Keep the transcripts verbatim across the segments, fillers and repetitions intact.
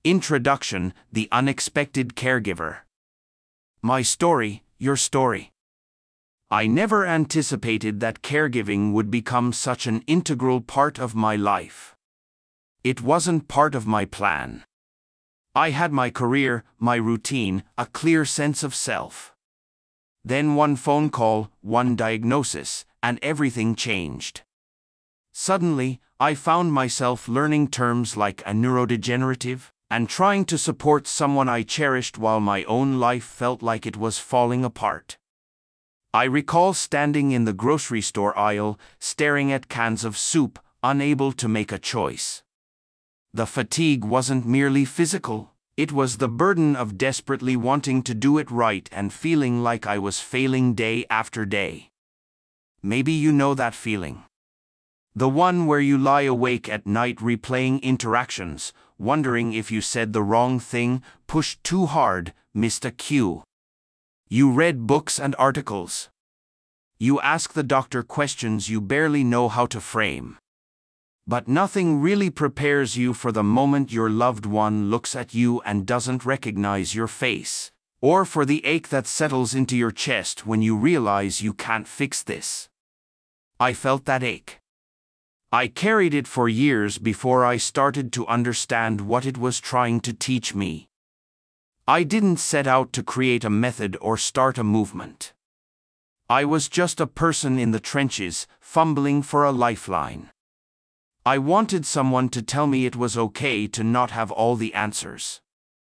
Introduction: The Unexpected Caregiver. My story, your story. I never anticipated that caregiving would become such an integral part of my life. It wasn't part of my plan. I had my career, my routine, a clear sense of self. Then one phone call, one diagnosis, and everything changed. Suddenly, I found myself learning terms like a neurodegenerative, and trying to support someone I cherished while my own life felt like it was falling apart. I recall standing in the grocery store aisle, staring at cans of soup, unable to make a choice. The fatigue wasn't merely physical, it was the burden of desperately wanting to do it right and feeling like I was failing day after day. Maybe you know that feeling. The one where you lie awake at night replaying interactions, wondering if you said the wrong thing, pushed too hard, missed a cue. You read books and articles. You ask the doctor questions you barely know how to frame. But nothing really prepares you for the moment your loved one looks at you and doesn't recognize your face, or for the ache that settles into your chest when you realize you can't fix this. I felt that ache. I carried it for years before I started to understand what it was trying to teach me. I didn't set out to create a method or start a movement. I was just a person in the trenches, fumbling for a lifeline. I wanted someone to tell me it was okay to not have all the answers.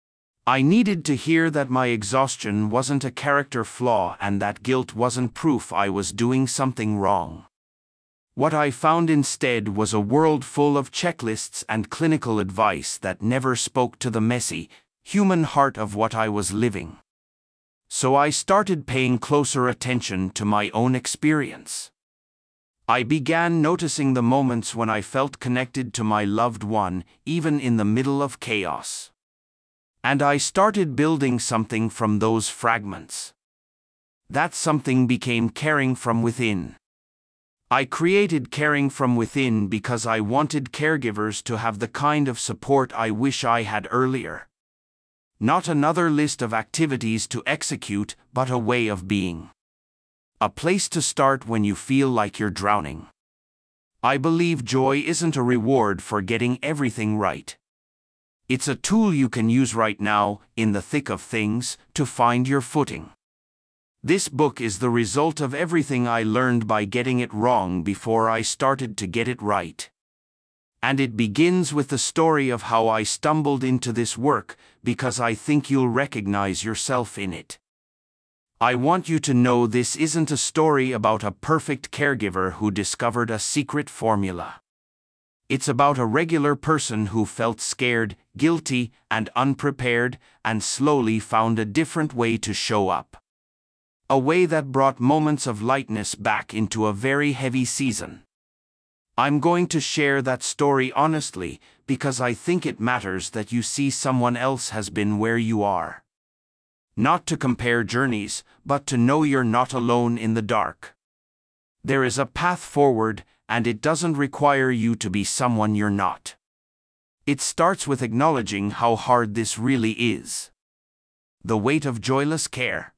I needed to hear that my exhaustion wasn't a character flaw and that guilt wasn't proof I was doing something wrong. What I found instead was a world full of checklists and clinical advice that never spoke to the messy, human heart of what I was living. So I started paying closer attention to my own experience. I began noticing the moments when I felt connected to my loved one, even in the middle of chaos. And I started building something from those fragments. That something became caring from within. I created Caring from Within because I wanted caregivers to have the kind of support I wish I had earlier. Not another list of activities to execute, but a way of being. A place to start when you feel like you're drowning. I believe joy isn't a reward for getting everything right. It's a tool you can use right now, in the thick of things, to find your footing. This book is the result of everything I learned by getting it wrong before I started to get it right. And it begins with the story of how I stumbled into this work, because I think you'll recognize yourself in it. I want you to know this isn't a story about a perfect caregiver who discovered a secret formula. It's about a regular person who felt scared, guilty, and unprepared, and slowly found a different way to show up. A way that brought moments of lightness back into a very heavy season. I'm going to share that story honestly, because I think it matters that you see someone else has been where you are. Not to compare journeys, but to know you're not alone in the dark. There is a path forward, and it doesn't require you to be someone you're not. It starts with acknowledging how hard this really is. The weight of joyless care.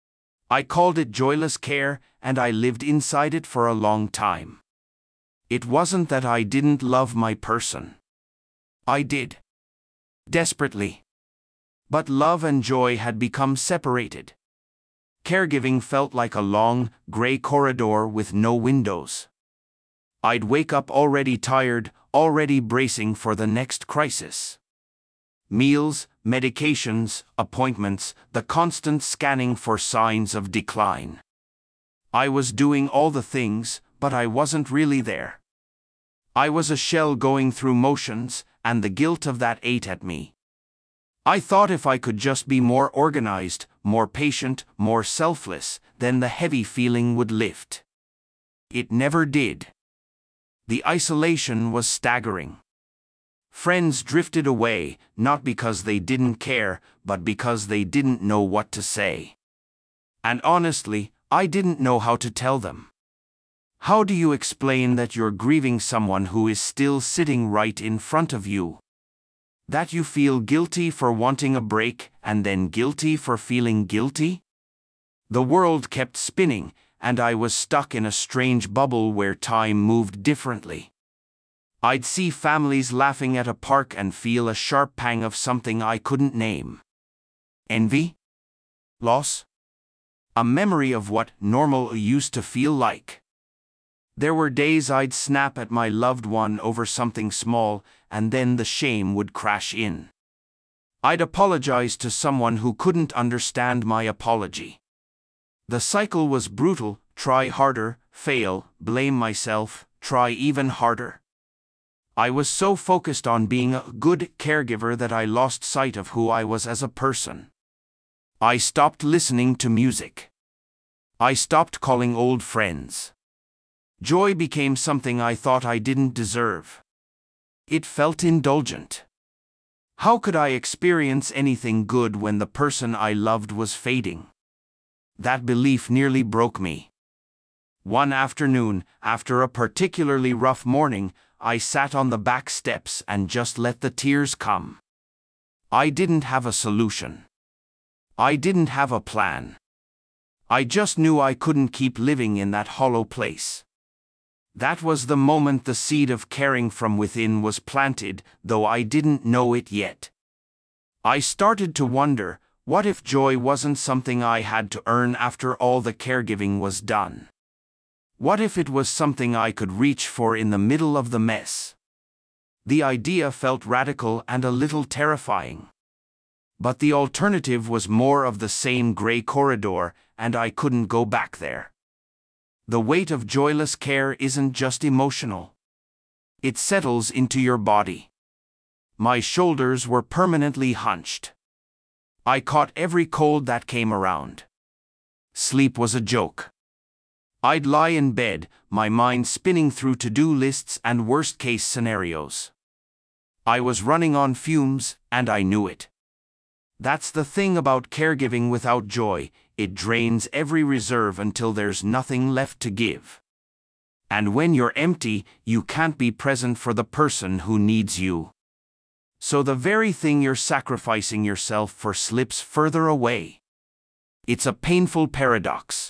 I called it joyless care, and I lived inside it for a long time. It wasn't that I didn't love my person. I did. Desperately. But love and joy had become separated. Caregiving felt like a long, gray corridor with no windows. I'd wake up already tired, already bracing for the next crisis. Meals, medications, appointments, the constant scanning for signs of decline. I was doing all the things, but I wasn't really there. I was a shell going through motions, and the guilt of that ate at me. I thought if I could just be more organized, more patient, more selfless, then the heavy feeling would lift. It never did. The isolation was staggering. Friends drifted away, not because they didn't care, but because they didn't know what to say. And honestly, I didn't know how to tell them. How do you explain that you're grieving someone who is still sitting right in front of you? That you feel guilty for wanting a break and then guilty for feeling guilty? The world kept spinning, and I was stuck in a strange bubble where time moved differently. I'd see families laughing at a park and feel a sharp pang of something I couldn't name. Envy? Loss? A memory of what normal used to feel like. There were days I'd snap at my loved one over something small, and then the shame would crash in. I'd apologize to someone who couldn't understand my apology. The cycle was brutal: try harder, fail, blame myself, try even harder. I was so focused on being a good caregiver that I lost sight of who I was as a person. I stopped listening to music. I stopped calling old friends. Joy became something I thought I didn't deserve. It felt indulgent. How could I experience anything good when the person I loved was fading? That belief nearly broke me. One afternoon, after a particularly rough morning, I sat on the back steps and just let the tears come. I didn't have a solution. I didn't have a plan. I just knew I couldn't keep living in that hollow place. That was the moment the seed of caring from within was planted, though I didn't know it yet. I started to wonder, what if joy wasn't something I had to earn after all the caregiving was done? What if it was something I could reach for in the middle of the mess? The idea felt radical and a little terrifying. But the alternative was more of the same gray corridor, and I couldn't go back there. The weight of joyless care isn't just emotional. It settles into your body. My shoulders were permanently hunched. I caught every cold that came around. Sleep was a joke. I'd lie in bed, my mind spinning through to-do lists and worst-case scenarios. I was running on fumes, and I knew it. That's the thing about caregiving without joy: it drains every reserve until there's nothing left to give. And when you're empty, you can't be present for the person who needs you. So the very thing you're sacrificing yourself for slips further away. It's a painful paradox.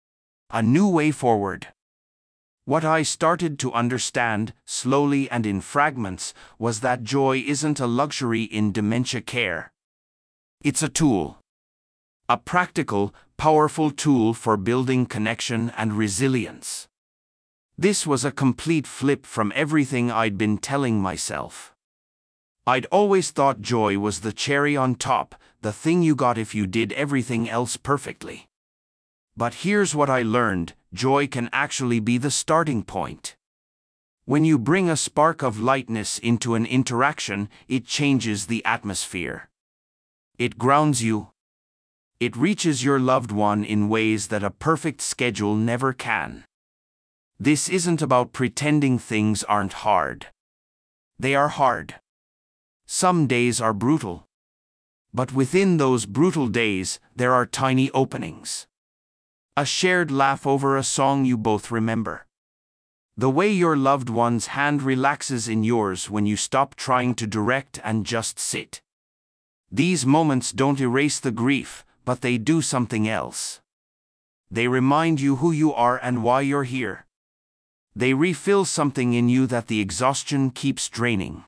A new way forward. What I started to understand, slowly and in fragments, was that joy isn't a luxury in dementia care. It's a tool. A practical, powerful tool for building connection and resilience. This was a complete flip from everything I'd been telling myself. I'd always thought joy was the cherry on top, the thing you got if you did everything else perfectly. But here's what I learned: joy can actually be the starting point. When you bring a spark of lightness into an interaction, it changes the atmosphere. It grounds you. It reaches your loved one in ways that a perfect schedule never can. This isn't about pretending things aren't hard. They are hard. Some days are brutal. But within those brutal days, there are tiny openings. A shared laugh over a song you both remember. The way your loved one's hand relaxes in yours when you stop trying to direct and just sit. These moments don't erase the grief, but they do something else. They remind you who you are and why you're here. They refill something in you that the exhaustion keeps draining.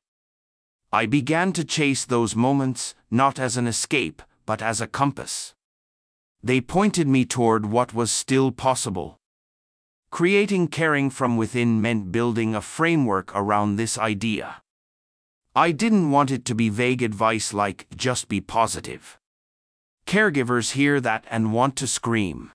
I began to chase those moments, not as an escape, but as a compass. They pointed me toward what was still possible. Creating caring from within meant building a framework around this idea. I didn't want it to be vague advice like, just be positive. Caregivers hear that and want to scream.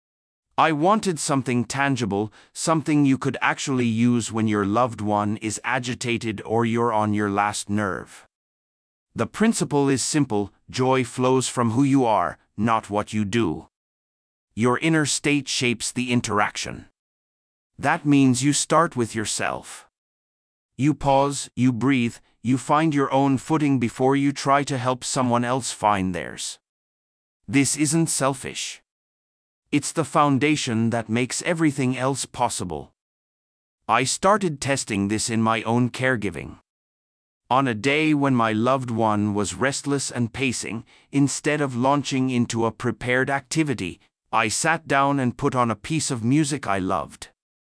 I wanted something tangible, something you could actually use when your loved one is agitated or you're on your last nerve. The principle is simple: joy flows from who you are, not what you do. Your inner state shapes the interaction. That means you start with yourself. You pause, you breathe, you find your own footing before you try to help someone else find theirs. This isn't selfish. It's the foundation that makes everything else possible. I started testing this in my own caregiving. On a day when my loved one was restless and pacing, instead of launching into a prepared activity, I sat down and put on a piece of music I loved.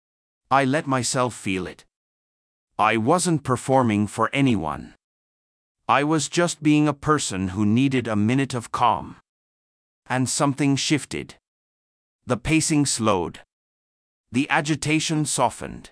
I let myself feel it. I wasn't performing for anyone. I was just being a person who needed a minute of calm. And something shifted. The pacing slowed. The agitation softened.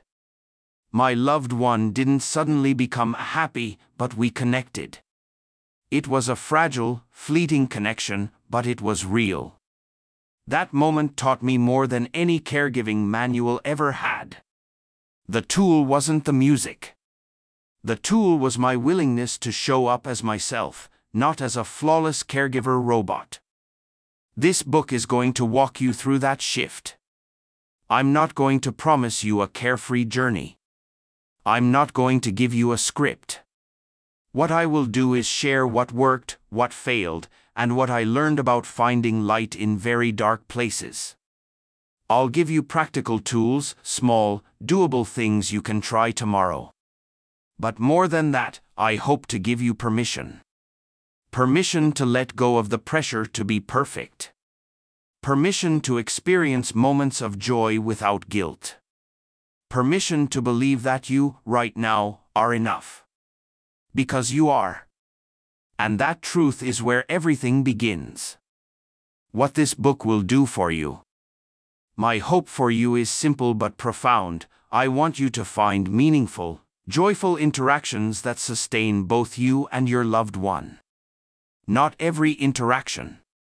My loved one didn't suddenly become happy, but we connected. It was a fragile, fleeting connection, but it was real. That moment taught me more than any caregiving manual ever had. The tool wasn't the music. The tool was my willingness to show up as myself, not as a flawless caregiver robot. This book is going to walk you through that shift. I'm not going to promise you a carefree journey. I'm not going to give you a script. What I will do is share what worked, what failed, and what I learned about finding light in very dark places. I'll give you practical tools, small, doable things you can try tomorrow. But more than that, I hope to give you permission. Permission to let go of the pressure to be perfect. Permission to experience moments of joy without guilt. Permission to believe that you, right now, are enough. Because you are. And that truth is where everything begins. What this book will do for you. My hope for you is simple but profound. I want you to find meaningful, joyful interactions that sustain both you and your loved one. Not every interaction.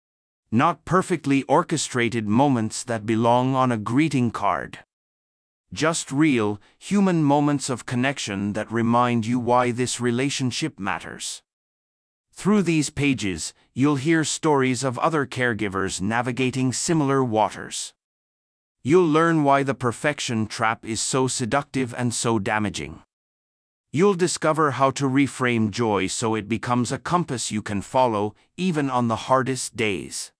Not perfectly orchestrated moments that belong on a greeting card. Just real, human moments of connection that remind you why this relationship matters. Through these pages, you'll hear stories of other caregivers navigating similar waters. You'll learn why the perfection trap is so seductive and so damaging. You'll discover how to reframe joy so it becomes a compass you can follow, even on the hardest days.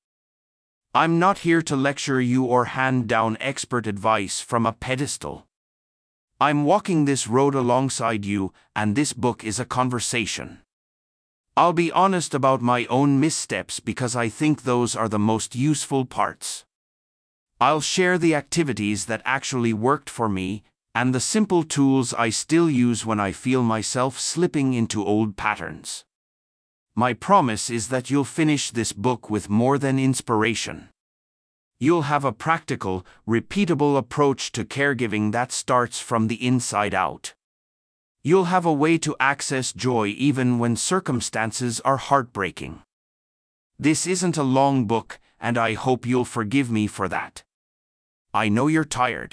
I'm not here to lecture you or hand down expert advice from a pedestal. I'm walking this road alongside you, and this book is a conversation. I'll be honest about my own missteps because I think those are the most useful parts. I'll share the activities that actually worked for me, and the simple tools I still use when I feel myself slipping into old patterns. My promise is that you'll finish this book with more than inspiration. You'll have a practical, repeatable approach to caregiving that starts from the inside out. You'll have a way to access joy even when circumstances are heartbreaking. This isn't a long book, and I hope you'll forgive me for that. I know you're tired.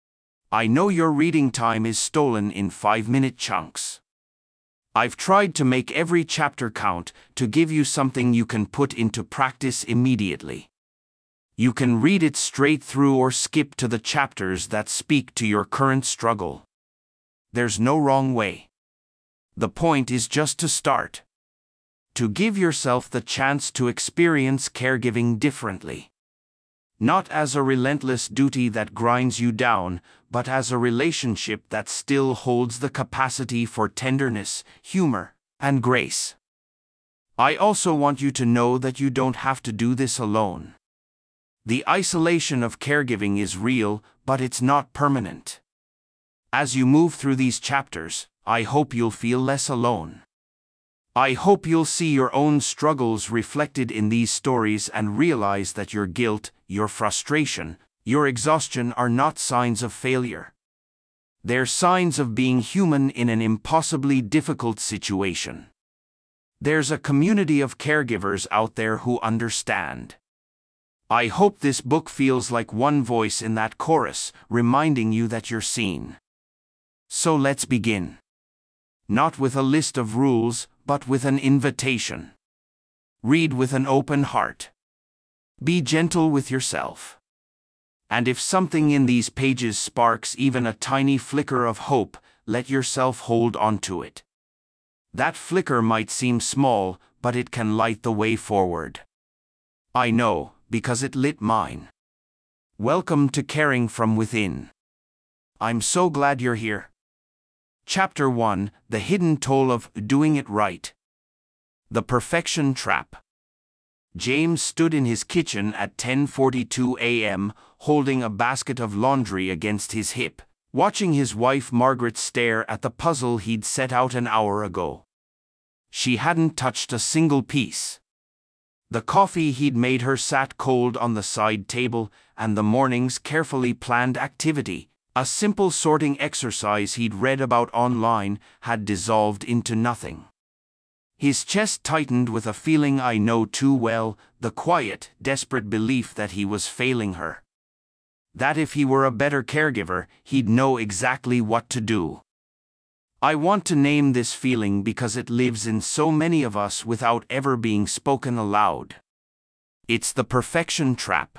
I know your reading time is stolen in five-minute chunks. I've tried to make every chapter count, to give you something you can put into practice immediately. You can read it straight through or skip to the chapters that speak to your current struggle. There's no wrong way. The point is just to start. To give yourself the chance to experience caregiving differently. Not as a relentless duty that grinds you down, but as a relationship that still holds the capacity for tenderness, humor, and grace. I also want you to know that you don't have to do this alone. The isolation of caregiving is real, but it's not permanent. As you move through these chapters, I hope you'll feel less alone. I hope you'll see your own struggles reflected in these stories and realize that your guilt, your frustration, your exhaustion are not signs of failure. They're signs of being human in an impossibly difficult situation. There's a community of caregivers out there who understand. I hope this book feels like one voice in that chorus, reminding you that you're seen. So let's begin. Not with a list of rules, but with an invitation. Read with an open heart. Be gentle with yourself. And if something in these pages sparks even a tiny flicker of hope, let yourself hold on to it. That flicker might seem small, but it can light the way forward. I know, because it lit mine. Welcome to Caring from Within. I'm so glad you're here. Chapter one: The Hidden Toll of Doing It Right. The Perfection Trap. James stood in his kitchen at ten forty-two a m, holding a basket of laundry against his hip, watching his wife Margaret stare at the puzzle he'd set out an hour ago. She hadn't touched a single piece. The coffee he'd made her sat cold on the side table, and the morning's carefully planned activity, a simple sorting exercise he'd read about online, had dissolved into nothing. His chest tightened with a feeling I know too well, the quiet, desperate belief that he was failing her. That if he were a better caregiver, he'd know exactly what to do. I want to name this feeling because it lives in so many of us without ever being spoken aloud. It's the perfection trap.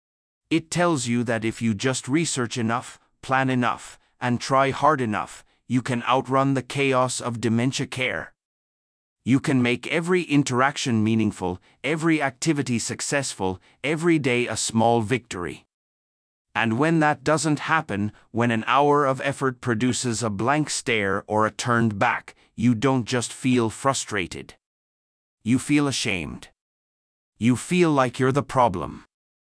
It tells you that if you just research enough, plan enough, and try hard enough, you can outrun the chaos of dementia care. You can make every interaction meaningful, every activity successful, every day a small victory. And when that doesn't happen, when an hour of effort produces a blank stare or a turned back, you don't just feel frustrated. You feel ashamed. You feel like you're the problem.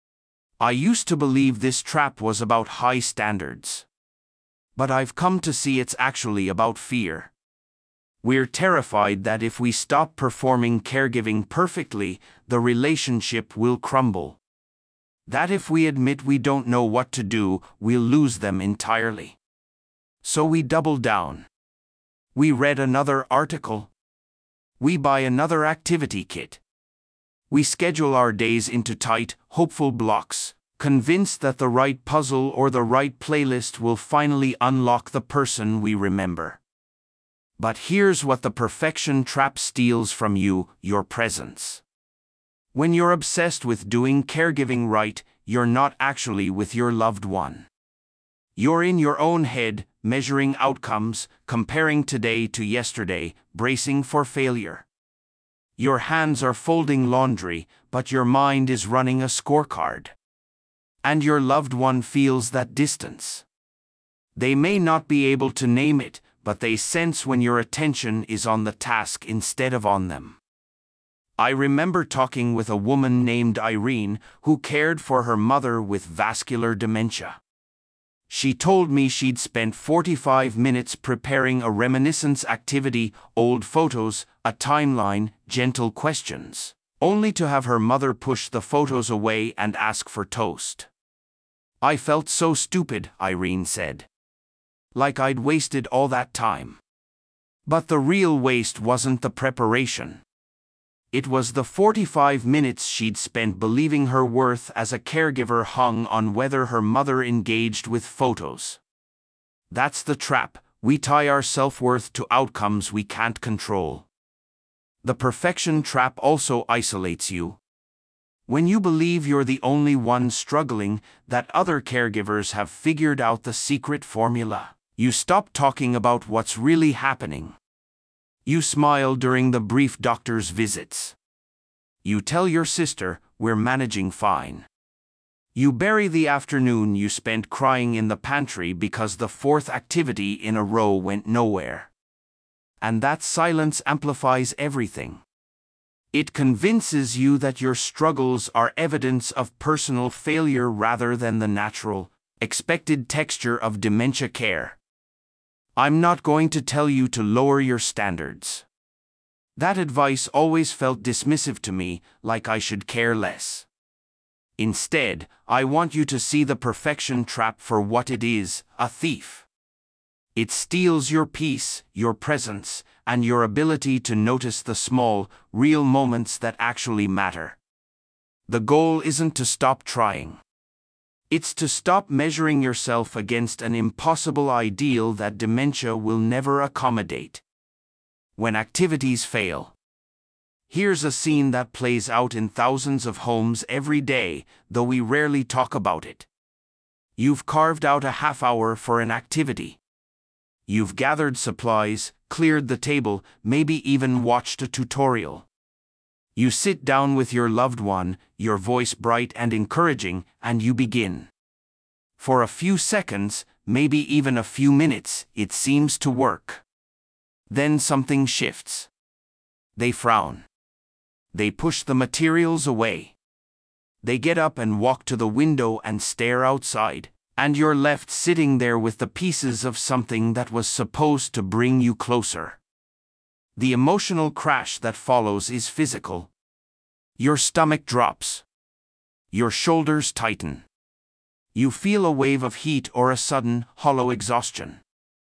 I used to believe this trap was about high standards. But I've come to see it's actually about fear. We're terrified that if we stop performing caregiving perfectly, the relationship will crumble. That if we admit we don't know what to do, we'll lose them entirely. So we double down. We read another article. We buy another activity kit. We schedule our days into tight, hopeful blocks, convinced that the right puzzle or the right playlist will finally unlock the person we remember. But here's what the perfection trap steals from you: your presence. When you're obsessed with doing caregiving right, you're not actually with your loved one. You're in your own head, measuring outcomes, comparing today to yesterday, bracing for failure. Your hands are folding laundry, but your mind is running a scorecard. And your loved one feels that distance. They may not be able to name it, but they sense when your attention is on the task instead of on them. I remember talking with a woman named Irene who cared for her mother with vascular dementia. She told me she'd spent forty-five minutes preparing a reminiscence activity, old photos, a timeline, gentle questions, only to have her mother push the photos away and ask for toast. I felt so stupid, Irene said. Like I'd wasted all that time. But the real waste wasn't the preparation. It was the forty-five minutes she'd spent believing her worth as a caregiver hung on whether her mother engaged with photos. That's the trap. We tie our self-worth to outcomes we can't control. The perfection trap also isolates you. When you believe you're the only one struggling, that other caregivers have figured out the secret formula, you stop talking about what's really happening. You smile during the brief doctor's visits. You tell your sister, "We're managing fine." You bury the afternoon you spent crying in the pantry because the fourth activity in a row went nowhere. And that silence amplifies everything. It convinces you that your struggles are evidence of personal failure rather than the natural, expected texture of dementia care. I'm not going to tell you to lower your standards. That advice always felt dismissive to me, like I should care less. Instead, I want you to see the perfection trap for what it is: a thief. It steals your peace, your presence, and your ability to notice the small, real moments that actually matter. The goal isn't to stop trying. It's to stop measuring yourself against an impossible ideal that dementia will never accommodate. When activities fail. Here's a scene that plays out in thousands of homes every day, though we rarely talk about it. You've carved out a half hour for an activity. You've gathered supplies, cleared the table, maybe even watched a tutorial. You sit down with your loved one, your voice bright and encouraging, and you begin. For a few seconds, maybe even a few minutes, it seems to work. Then something shifts. They frown. They push the materials away. They get up and walk to the window and stare outside, and you're left sitting there with the pieces of something that was supposed to bring you closer. The emotional crash that follows is physical. Your stomach drops. Your shoulders tighten. You feel a wave of heat or a sudden, hollow exhaustion.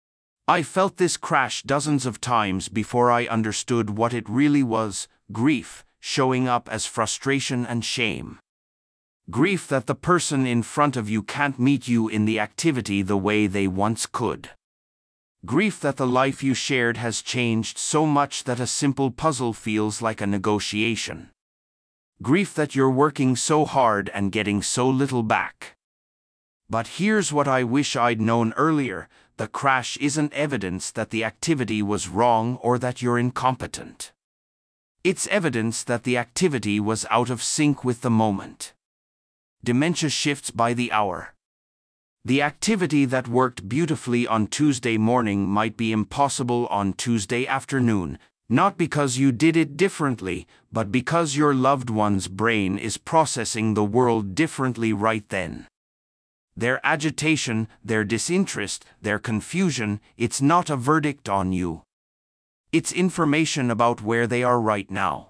I felt this crash dozens of times before I understood what it really was: grief, showing up as frustration and shame. Grief that the person in front of you can't meet you in the activity the way they once could. Grief that the life you shared has changed so much that a simple puzzle feels like a negotiation. Grief that you're working so hard and getting so little back. But here's what I wish I'd known earlier: the crash isn't evidence that the activity was wrong or that you're incompetent. It's evidence that the activity was out of sync with the moment. Dementia shifts by the hour. The activity that worked beautifully on Tuesday morning might be impossible on Tuesday afternoon, not because you did it differently, but because your loved one's brain is processing the world differently right then. Their agitation, their disinterest, their confusion, it's not a verdict on you. It's information about where they are right now.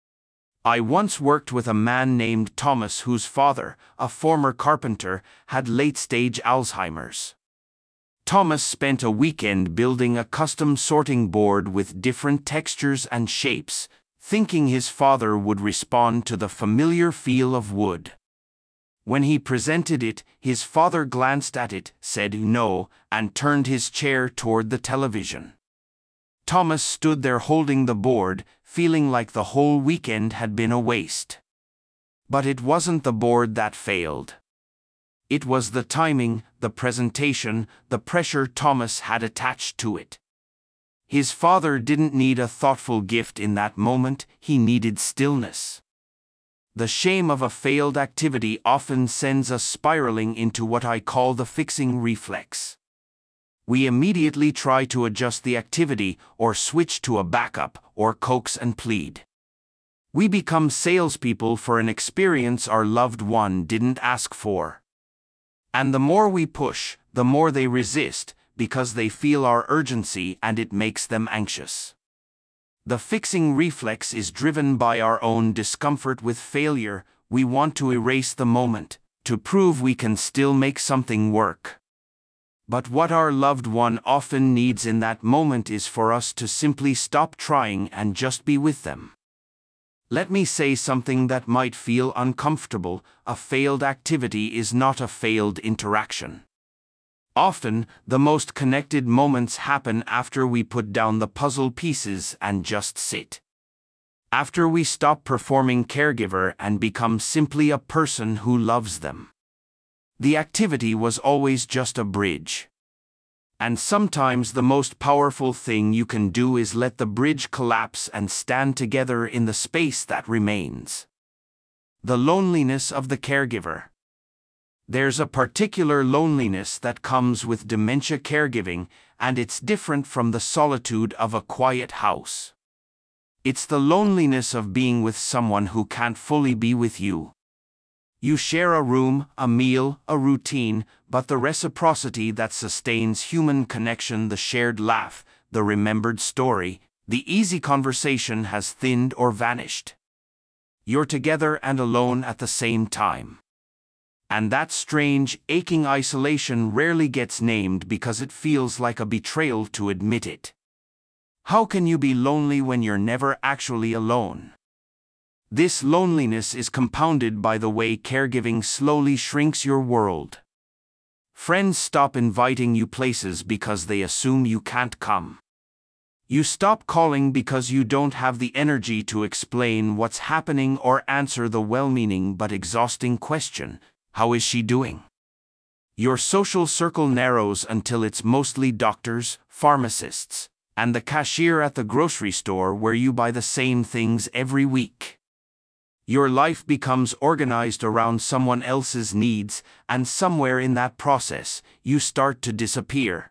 I once worked with a man named Thomas whose father, a former carpenter, had late-stage Alzheimer's. Thomas spent a weekend building a custom sorting board with different textures and shapes, thinking his father would respond to the familiar feel of wood. When he presented it, his father glanced at it, said no, and turned his chair toward the television. Thomas stood there holding the board, feeling like the whole weekend had been a waste. But it wasn't the board that failed. It was the timing, the presentation, the pressure Thomas had attached to it. His father didn't need a thoughtful gift in that moment, he needed stillness. The shame of a failed activity often sends us spiraling into what I call the fixing reflex. We immediately try to adjust the activity, or switch to a backup, or coax and plead. We become salespeople for an experience our loved one didn't ask for. And the more we push, the more they resist, because they feel our urgency and it makes them anxious. The fixing reflex is driven by our own discomfort with failure. We want to erase the moment, to prove we can still make something work. But what our loved one often needs in that moment is for us to simply stop trying and just be with them. Let me say something that might feel uncomfortable: a failed activity is not a failed interaction. Often, the most connected moments happen after we put down the puzzle pieces and just sit. After we stop performing caregiver and become simply a person who loves them. The activity was always just a bridge. And sometimes the most powerful thing you can do is let the bridge collapse and stand together in the space that remains. The loneliness of the caregiver. There's a particular loneliness that comes with dementia caregiving, and it's different from the solitude of a quiet house. It's the loneliness of being with someone who can't fully be with you. You share a room, a meal, a routine, but the reciprocity that sustains human connection, the shared laugh, the remembered story, the easy conversation has thinned or vanished. You're together and alone at the same time. And that strange, aching isolation rarely gets named because it feels like a betrayal to admit it. How can you be lonely when you're never actually alone? This loneliness is compounded by the way caregiving slowly shrinks your world. Friends stop inviting you places because they assume you can't come. You stop calling because you don't have the energy to explain what's happening or answer the well-meaning but exhausting question: how is she doing? Your social circle narrows until it's mostly doctors, pharmacists, and the cashier at the grocery store where you buy the same things every week. Your life becomes organized around someone else's needs, and somewhere in that process, you start to disappear.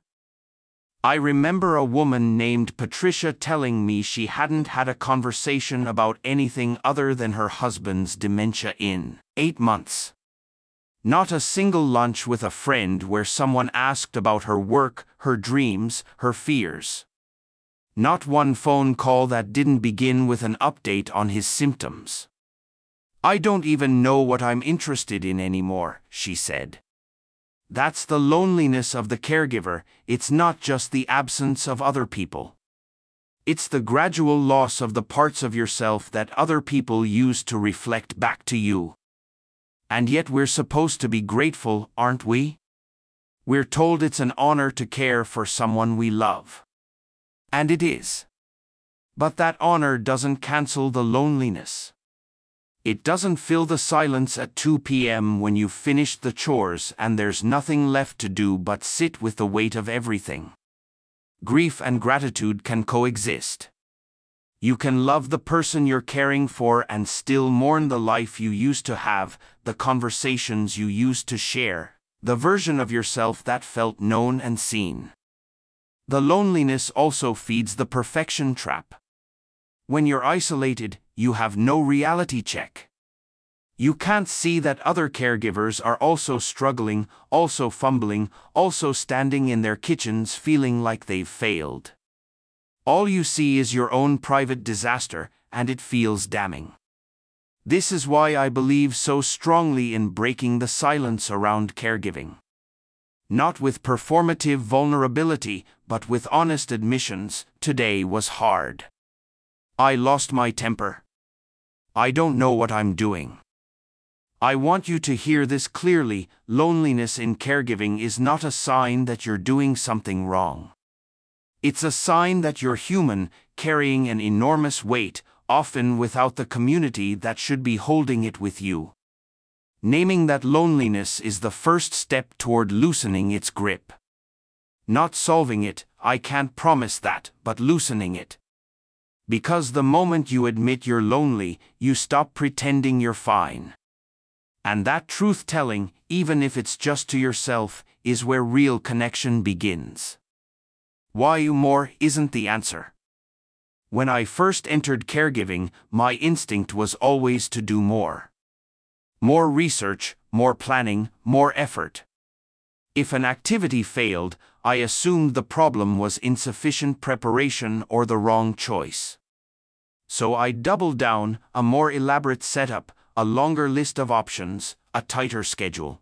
I remember a woman named Patricia telling me she hadn't had a conversation about anything other than her husband's dementia in eight months. Not a single lunch with a friend where someone asked about her work, her dreams, her fears. Not one phone call that didn't begin with an update on his symptoms. "I don't even know what I'm interested in anymore," she said. That's the loneliness of the caregiver. It's not just the absence of other people. It's the gradual loss of the parts of yourself that other people use to reflect back to you. And yet we're supposed to be grateful, aren't we? We're told it's an honor to care for someone we love. And it is. But that honor doesn't cancel the loneliness. It doesn't fill the silence at two p m when you've finished the chores and there's nothing left to do but sit with the weight of everything. Grief and gratitude can coexist. You can love the person you're caring for and still mourn the life you used to have, the conversations you used to share, the version of yourself that felt known and seen. The loneliness also feeds the perfection trap. When you're isolated, you have no reality check. You can't see that other caregivers are also struggling, also fumbling, also standing in their kitchens feeling like they've failed. All you see is your own private disaster, and it feels damning. This is why I believe so strongly in breaking the silence around caregiving. Not with performative vulnerability, but with honest admissions. Today was hard. I lost my temper. I don't know what I'm doing. I want you to hear this clearly. Loneliness in caregiving is not a sign that you're doing something wrong. It's a sign that you're human, carrying an enormous weight, often without the community that should be holding it with you. Naming that loneliness is the first step toward loosening its grip. Not solving it, I can't promise that, but loosening it. Because the moment you admit you're lonely, you stop pretending you're fine. And that truth-telling, even if it's just to yourself, is where real connection begins. Why you more isn't the answer. When I first entered caregiving, my instinct was always to do more. More research, more planning, more effort. If an activity failed, I assumed the problem was insufficient preparation or the wrong choice. So I doubled down, a more elaborate setup, a longer list of options, a tighter schedule.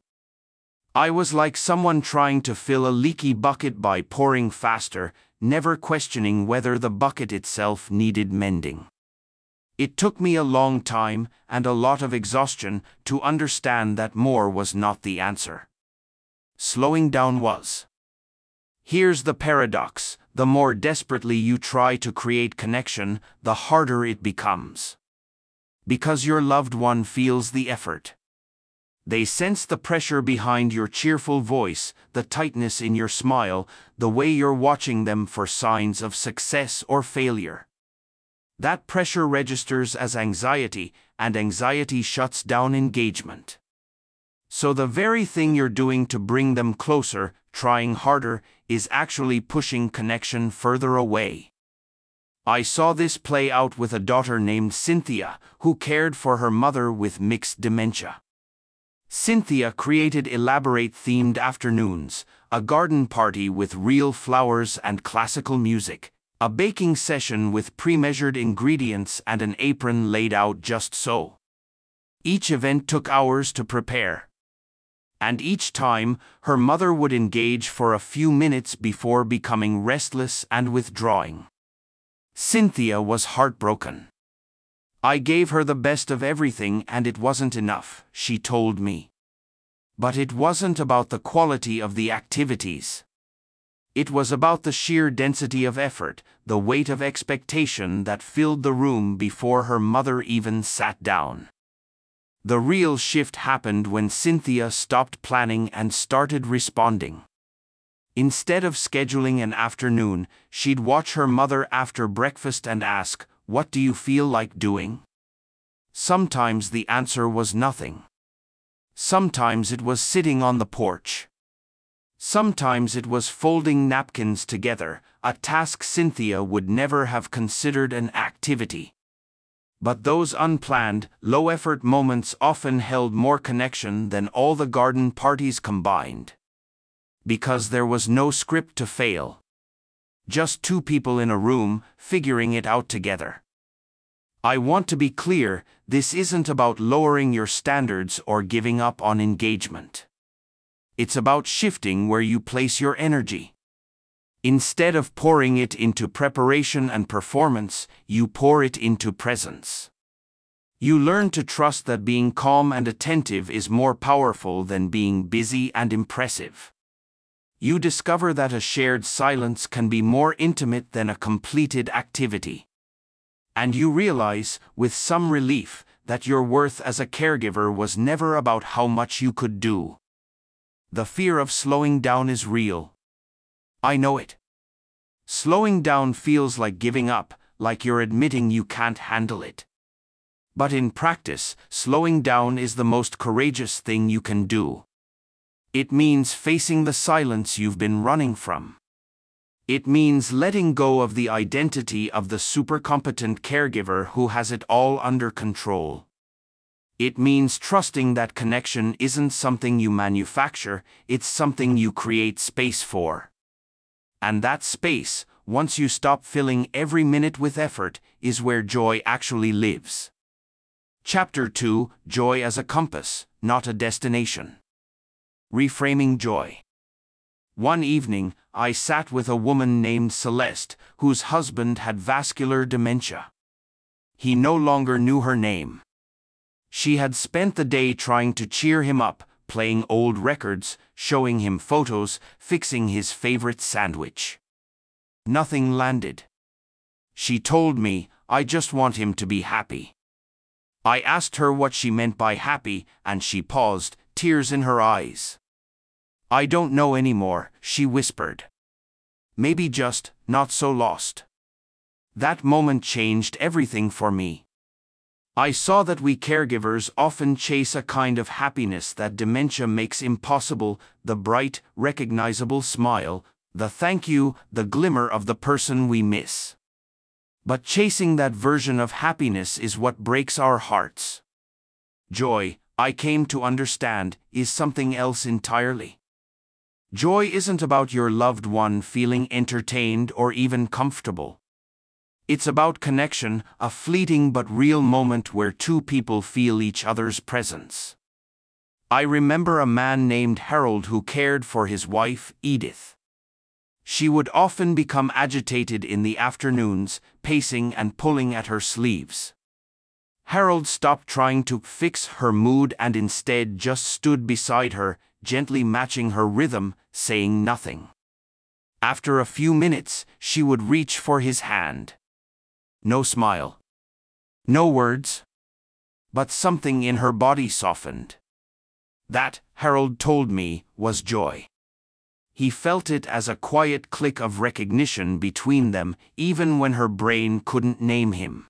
I was like someone trying to fill a leaky bucket by pouring faster, never questioning whether the bucket itself needed mending. It took me a long time, and a lot of exhaustion, to understand that more was not the answer. Slowing down was. Here's the paradox: the more desperately you try to create connection, the harder it becomes. Because your loved one feels the effort. They sense the pressure behind your cheerful voice, the tightness in your smile, the way you're watching them for signs of success or failure. That pressure registers as anxiety, and anxiety shuts down engagement. So the very thing you're doing to bring them closer, trying harder, is actually pushing connection further away. I saw this play out with a daughter named Cynthia, who cared for her mother with mixed dementia. Cynthia created elaborate themed afternoons, a garden party with real flowers and classical music, a baking session with pre-measured ingredients and an apron laid out just so. Each event took hours to prepare. And each time, her mother would engage for a few minutes before becoming restless and withdrawing. Cynthia was heartbroken. I gave her the best of everything and it wasn't enough, she told me. But it wasn't about the quality of the activities. It was about the sheer density of effort, the weight of expectation that filled the room before her mother even sat down. The real shift happened when Cynthia stopped planning and started responding. Instead of scheduling an afternoon, she'd watch her mother after breakfast and ask, "What do you feel like doing?" Sometimes the answer was nothing. Sometimes it was sitting on the porch. Sometimes it was folding napkins together, a task Cynthia would never have considered an activity. But those unplanned, low-effort moments often held more connection than all the garden parties combined. Because there was no script to fail. Just two people in a room, figuring it out together. I want to be clear, this isn't about lowering your standards or giving up on engagement. It's about shifting where you place your energy. Instead of pouring it into preparation and performance, you pour it into presence. You learn to trust that being calm and attentive is more powerful than being busy and impressive. You discover that a shared silence can be more intimate than a completed activity. And you realize, with some relief, that your worth as a caregiver was never about how much you could do. The fear of slowing down is real. I know it. Slowing down feels like giving up, like you're admitting you can't handle it. But in practice, slowing down is the most courageous thing you can do. It means facing the silence you've been running from. It means letting go of the identity of the supercompetent caregiver who has it all under control. It means trusting that connection isn't something you manufacture, it's something you create space for. And that space, once you stop filling every minute with effort, is where joy actually lives. Chapter two: Joy as a Compass, Not a Destination. Reframing joy. One evening, I sat with a woman named Celeste, whose husband had vascular dementia. He no longer knew her name. She had spent the day trying to cheer him up, playing old records, showing him photos, fixing his favorite sandwich. Nothing landed. She told me, "I just want him to be happy." I asked her what she meant by happy, and she paused, tears in her eyes. "I don't know anymore," she whispered. "Maybe just, not so lost." That moment changed everything for me. I saw that we caregivers often chase a kind of happiness that dementia makes impossible, the bright, recognizable smile, the thank you, the glimmer of the person we miss. But chasing that version of happiness is what breaks our hearts. Joy, I came to understand, is something else entirely. Joy isn't about your loved one feeling entertained or even comfortable. It's about connection, a fleeting but real moment where two people feel each other's presence. I remember a man named Harold who cared for his wife, Edith. She would often become agitated in the afternoons, pacing and pulling at her sleeves. Harold stopped trying to fix her mood and instead just stood beside her, gently matching her rhythm, saying nothing. After a few minutes, she would reach for his hand. No smile. No words. But something in her body softened. That, Harold told me, was joy. He felt it as a quiet click of recognition between them, even when her brain couldn't name him.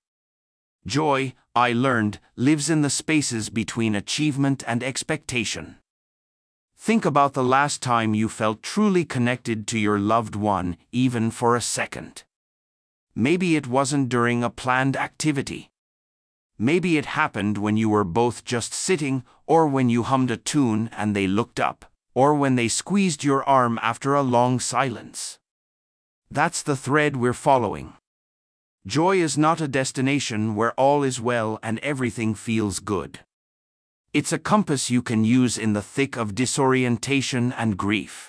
Joy, I learned, lives in the spaces between achievement and expectation. Think about the last time you felt truly connected to your loved one, even for a second. Maybe it wasn't during a planned activity. Maybe it happened when you were both just sitting, or when you hummed a tune and they looked up, or when they squeezed your arm after a long silence. That's the thread we're following. Joy is not a destination where all is well and everything feels good. It's a compass you can use in the thick of disorientation and grief.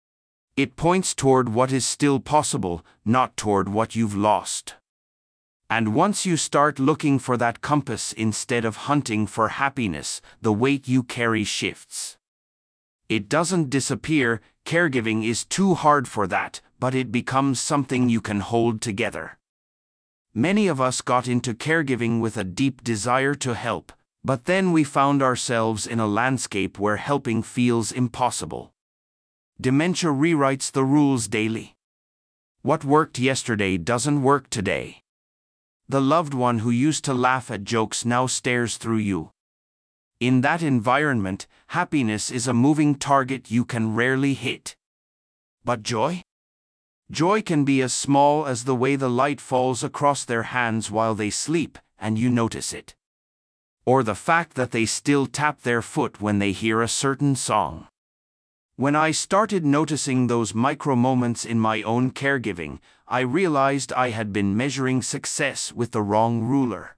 It points toward what is still possible, not toward what you've lost. And once you start looking for that compass instead of hunting for happiness, the weight you carry shifts. It doesn't disappear, caregiving is too hard for that, but it becomes something you can hold together. Many of us got into caregiving with a deep desire to help, but then we found ourselves in a landscape where helping feels impossible. Dementia rewrites the rules daily. What worked yesterday doesn't work today. The loved one who used to laugh at jokes now stares through you. In that environment, happiness is a moving target you can rarely hit. But joy? Joy can be as small as the way the light falls across their hands while they sleep, and you notice it. Or the fact that they still tap their foot when they hear a certain song. When I started noticing those micro moments in my own caregiving, I realized I had been measuring success with the wrong ruler.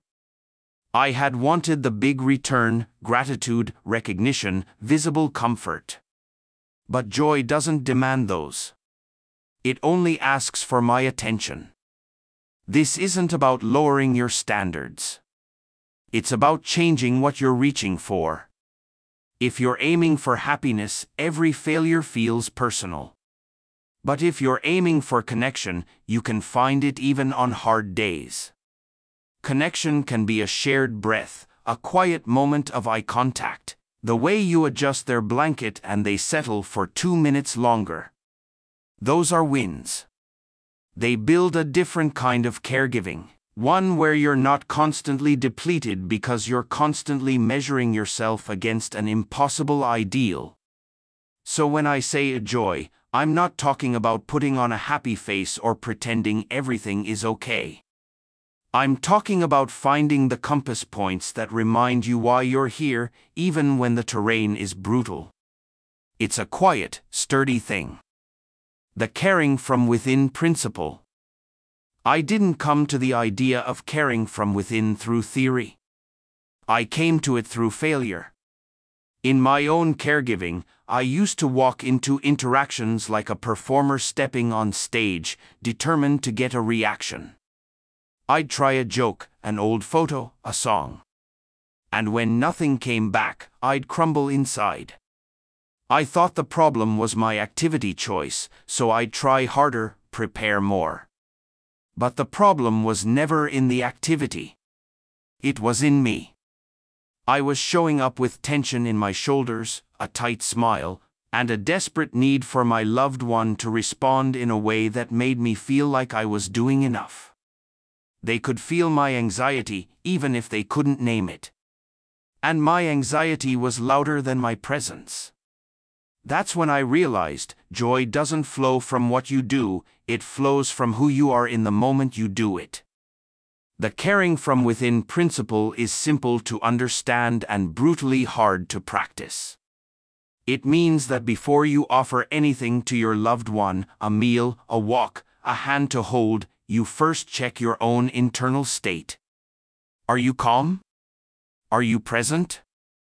I had wanted the big return, gratitude, recognition, visible comfort. But joy doesn't demand those. It only asks for my attention. This isn't about lowering your standards. It's about changing what you're reaching for. If you're aiming for happiness, every failure feels personal. But if you're aiming for connection, you can find it even on hard days. Connection can be a shared breath, a quiet moment of eye contact, the way you adjust their blanket and they settle for two minutes longer. Those are wins. They build a different kind of caregiving, one where you're not constantly depleted because you're constantly measuring yourself against an impossible ideal. So when I say a joy, I'm not talking about putting on a happy face or pretending everything is okay. I'm talking about finding the compass points that remind you why you're here, even when the terrain is brutal. It's a quiet, sturdy thing. The caring from within principle. I didn't come to the idea of caring from within through theory. I came to it through failure. In my own caregiving, I used to walk into interactions like a performer stepping on stage, determined to get a reaction. I'd try a joke, an old photo, a song. And when nothing came back, I'd crumble inside. I thought the problem was my activity choice, so I'd try harder, prepare more. But the problem was never in the activity. It was in me. I was showing up with tension in my shoulders, a tight smile, and a desperate need for my loved one to respond in a way that made me feel like I was doing enough. They could feel my anxiety, even if they couldn't name it. And my anxiety was louder than my presence. That's when I realized joy doesn't flow from what you do, it flows from who you are in the moment you do it. The caring from within principle is simple to understand and brutally hard to practice. It means that before you offer anything to your loved one, a meal, a walk, a hand to hold, you first check your own internal state. Are you calm? Are you present?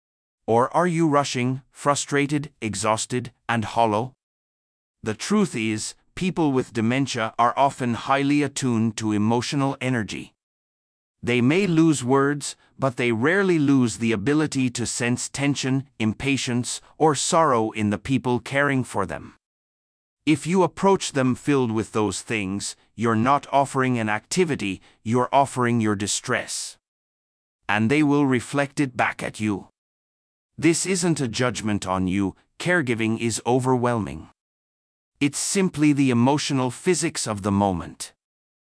Or are you rushing, frustrated, exhausted, and hollow? The truth is, people with dementia are often highly attuned to emotional energy. They may lose words, but they rarely lose the ability to sense tension, impatience, or sorrow in the people caring for them. If you approach them filled with those things, you're not offering an activity, you're offering your distress. And they will reflect it back at you. This isn't a judgment on you, caregiving is overwhelming. It's simply the emotional physics of the moment.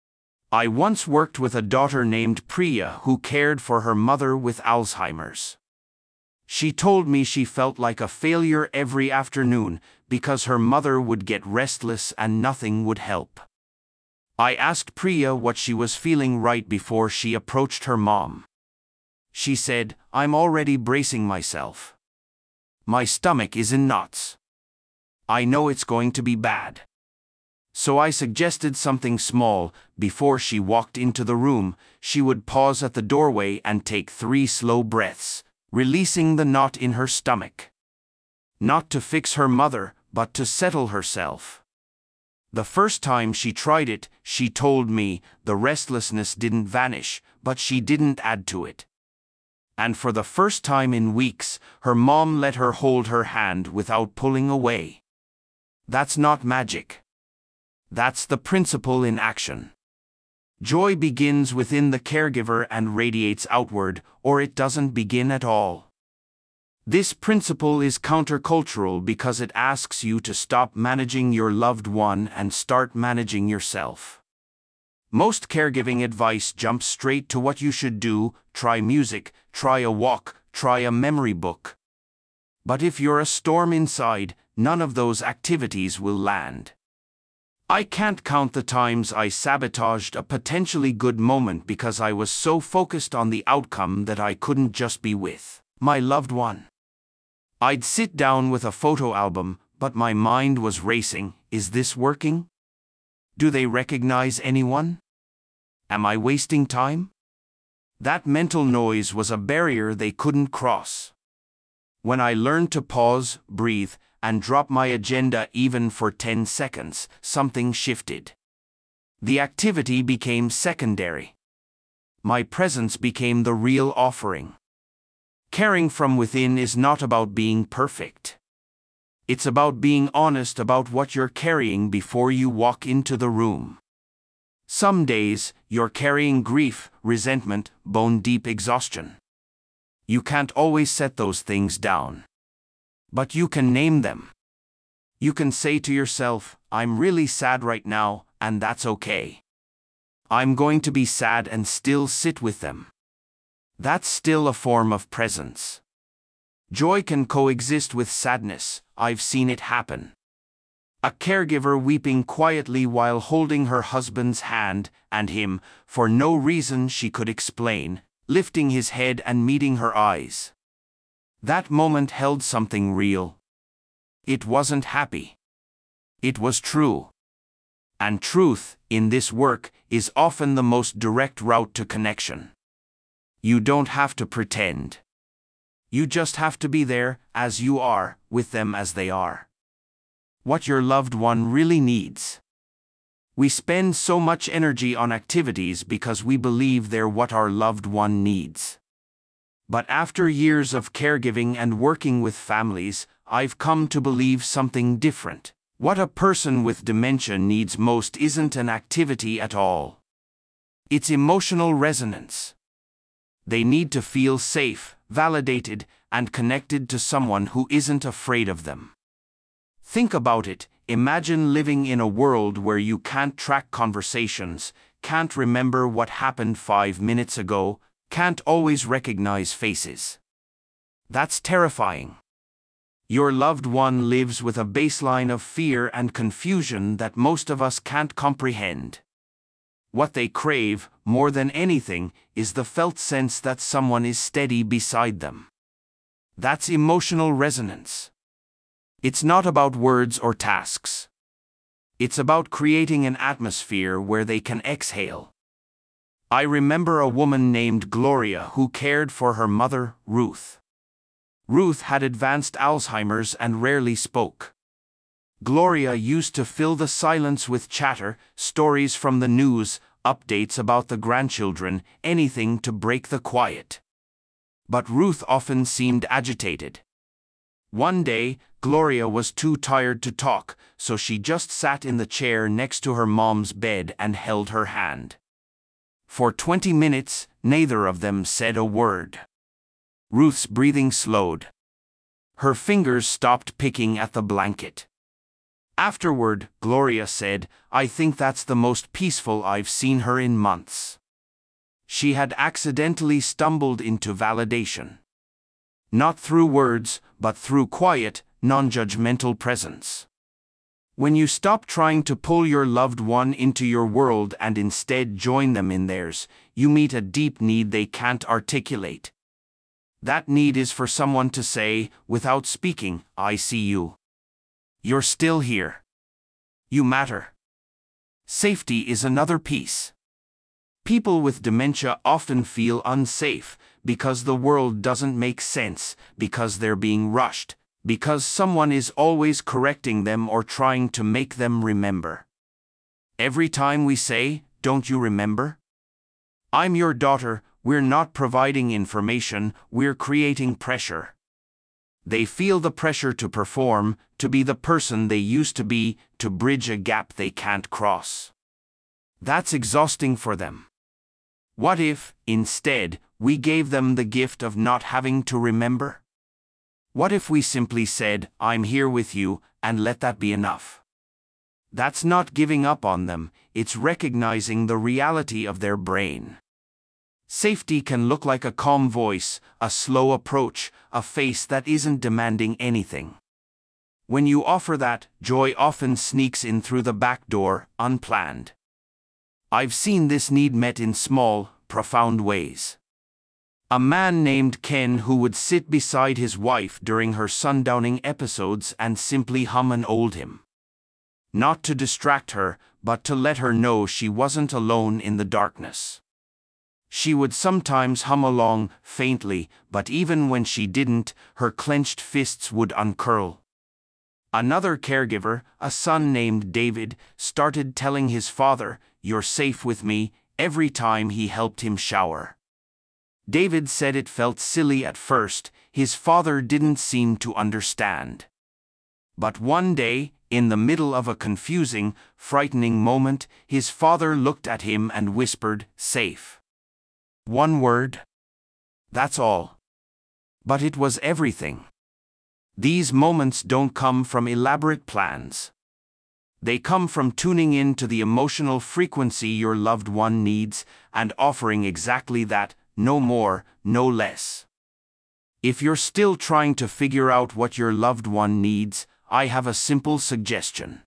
I once worked with a daughter named Priya who cared for her mother with Alzheimer's. She told me she felt like a failure every afternoon because her mother would get restless and nothing would help. I asked Priya what she was feeling right before she approached her mom. She said, "I'm already bracing myself. My stomach is in knots. I know it's going to be bad." So I suggested something small. Before she walked into the room, she would pause at the doorway and take three slow breaths, releasing the knot in her stomach. Not to fix her mother, but to settle herself. The first time she tried it, she told me, the restlessness didn't vanish, but she didn't add to it. And for the first time in weeks, her mom let her hold her hand without pulling away. That's not magic. That's the principle in action. Joy begins within the caregiver and radiates outward, or it doesn't begin at all. This principle is countercultural because it asks you to stop managing your loved one and start managing yourself. Most caregiving advice jumps straight to what you should do: try music, try a walk, try a memory book. But if you're a storm inside, none of those activities will land. I can't count the times I sabotaged a potentially good moment because I was so focused on the outcome that I couldn't just be with my loved one. I'd sit down with a photo album, but my mind was racing. Is this working? Do they recognize anyone? Am I wasting time? That mental noise was a barrier they couldn't cross. When I learned to pause, breathe, and drop my agenda even for ten seconds, something shifted. The activity became secondary. My presence became the real offering. Caring from within is not about being perfect. It's about being honest about what you're carrying before you walk into the room. Some days, you're carrying grief, resentment, bone-deep exhaustion. You can't always set those things down. But you can name them. You can say to yourself, I'm really sad right now, and that's okay. I'm going to be sad and still sit with them. That's still a form of presence. Joy can coexist with sadness. I've seen it happen. A caregiver weeping quietly while holding her husband's hand, and him, for no reason she could explain, lifting his head and meeting her eyes. That moment held something real. It wasn't happy. It was true. And truth, in this work, is often the most direct route to connection. You don't have to pretend. You just have to be there, as you are, with them as they are. What your loved one really needs. We spend so much energy on activities because we believe they're what our loved one needs. But after years of caregiving and working with families, I've come to believe something different. What a person with dementia needs most isn't an activity at all. It's emotional resonance. They need to feel safe, validated, and connected to someone who isn't afraid of them. Think about it. Imagine living in a world where you can't track conversations, can't remember what happened five minutes ago, can't always recognize faces. That's terrifying. Your loved one lives with a baseline of fear and confusion that most of us can't comprehend. What they crave, more than anything, is the felt sense that someone is steady beside them. That's emotional resonance. It's not about words or tasks. It's about creating an atmosphere where they can exhale. I remember a woman named Gloria who cared for her mother, Ruth. Ruth had advanced Alzheimer's and rarely spoke. Gloria used to fill the silence with chatter, stories from the news, updates about the grandchildren, anything to break the quiet. But Ruth often seemed agitated. One day, Gloria was too tired to talk, so she just sat in the chair next to her mom's bed and held her hand. For twenty minutes, neither of them said a word. Ruth's breathing slowed. Her fingers stopped picking at the blanket. Afterward, Gloria said, I think that's the most peaceful I've seen her in months. She had accidentally stumbled into validation. Not through words, but through quiet, non-judgmental presence. When you stop trying to pull your loved one into your world and instead join them in theirs, you meet a deep need they can't articulate. That need is for someone to say, without speaking, I see you. You're still here. You matter. Safety is another piece. People with dementia often feel unsafe because the world doesn't make sense, because they're being rushed, because someone is always correcting them or trying to make them remember. Every time we say, don't you remember? I'm your daughter, we're not providing information, we're creating pressure. They feel the pressure to perform, to be the person they used to be, to bridge a gap they can't cross. That's exhausting for them. What if, instead, we gave them the gift of not having to remember? What if we simply said, I'm here with you, and let that be enough? That's not giving up on them, it's recognizing the reality of their brain. Safety can look like a calm voice, a slow approach, a face that isn't demanding anything. When you offer that, joy often sneaks in through the back door, unplanned. I've seen this need met in small, profound ways. A man named Ken who would sit beside his wife during her sundowning episodes and simply hum an old hymn. Not to distract her, but to let her know she wasn't alone in the darkness. She would sometimes hum along, faintly, but even when she didn't, her clenched fists would uncurl. Another caregiver, a son named David, started telling his father, "You're safe with me," every time he helped him shower. David said it felt silly at first, his father didn't seem to understand. But one day, in the middle of a confusing, frightening moment, his father looked at him and whispered, "Safe." One word. That's all. But it was everything. These moments don't come from elaborate plans. They come from tuning in to the emotional frequency your loved one needs and offering exactly that, no more, no less. If you're still trying to figure out what your loved one needs, I have a simple suggestion.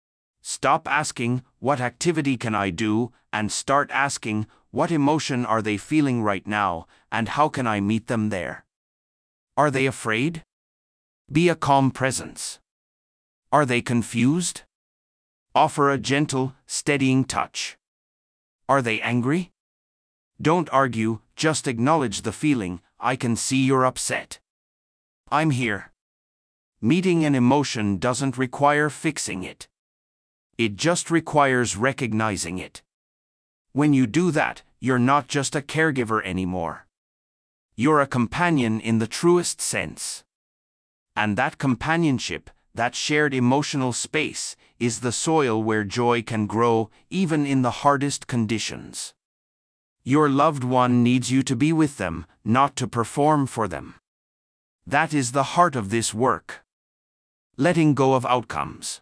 Stop asking, "What activity can I do?" and start asking, "What emotion are they feeling right now, and how can I meet them there?" Are they afraid? Be a calm presence. Are they confused? Offer a gentle, steadying touch. Are they angry? Don't argue, just acknowledge the feeling. "I can see you're upset. I'm here." Meeting an emotion doesn't require fixing it. It just requires recognizing it. When you do that, you're not just a caregiver anymore. You're a companion in the truest sense. And that companionship, that shared emotional space, is the soil where joy can grow, even in the hardest conditions. Your loved one needs you to be with them, not to perform for them. That is the heart of this work. Letting go of outcomes.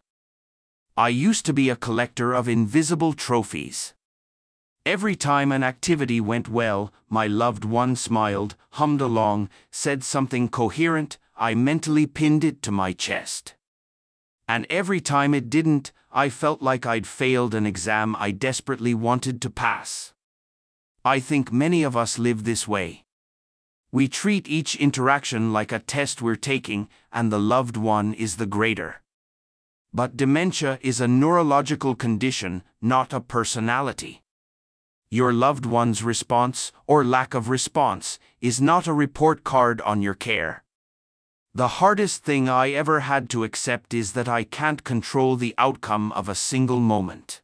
I used to be a collector of invisible trophies. Every time an activity went well, my loved one smiled, hummed along, said something coherent, I mentally pinned it to my chest. And every time it didn't, I felt like I'd failed an exam I desperately wanted to pass. I think many of us live this way. We treat each interaction like a test we're taking, and the loved one is the grader. But dementia is a neurological condition, not a personality. Your loved one's response, or lack of response, is not a report card on your care. The hardest thing I ever had to accept is that I can't control the outcome of a single moment.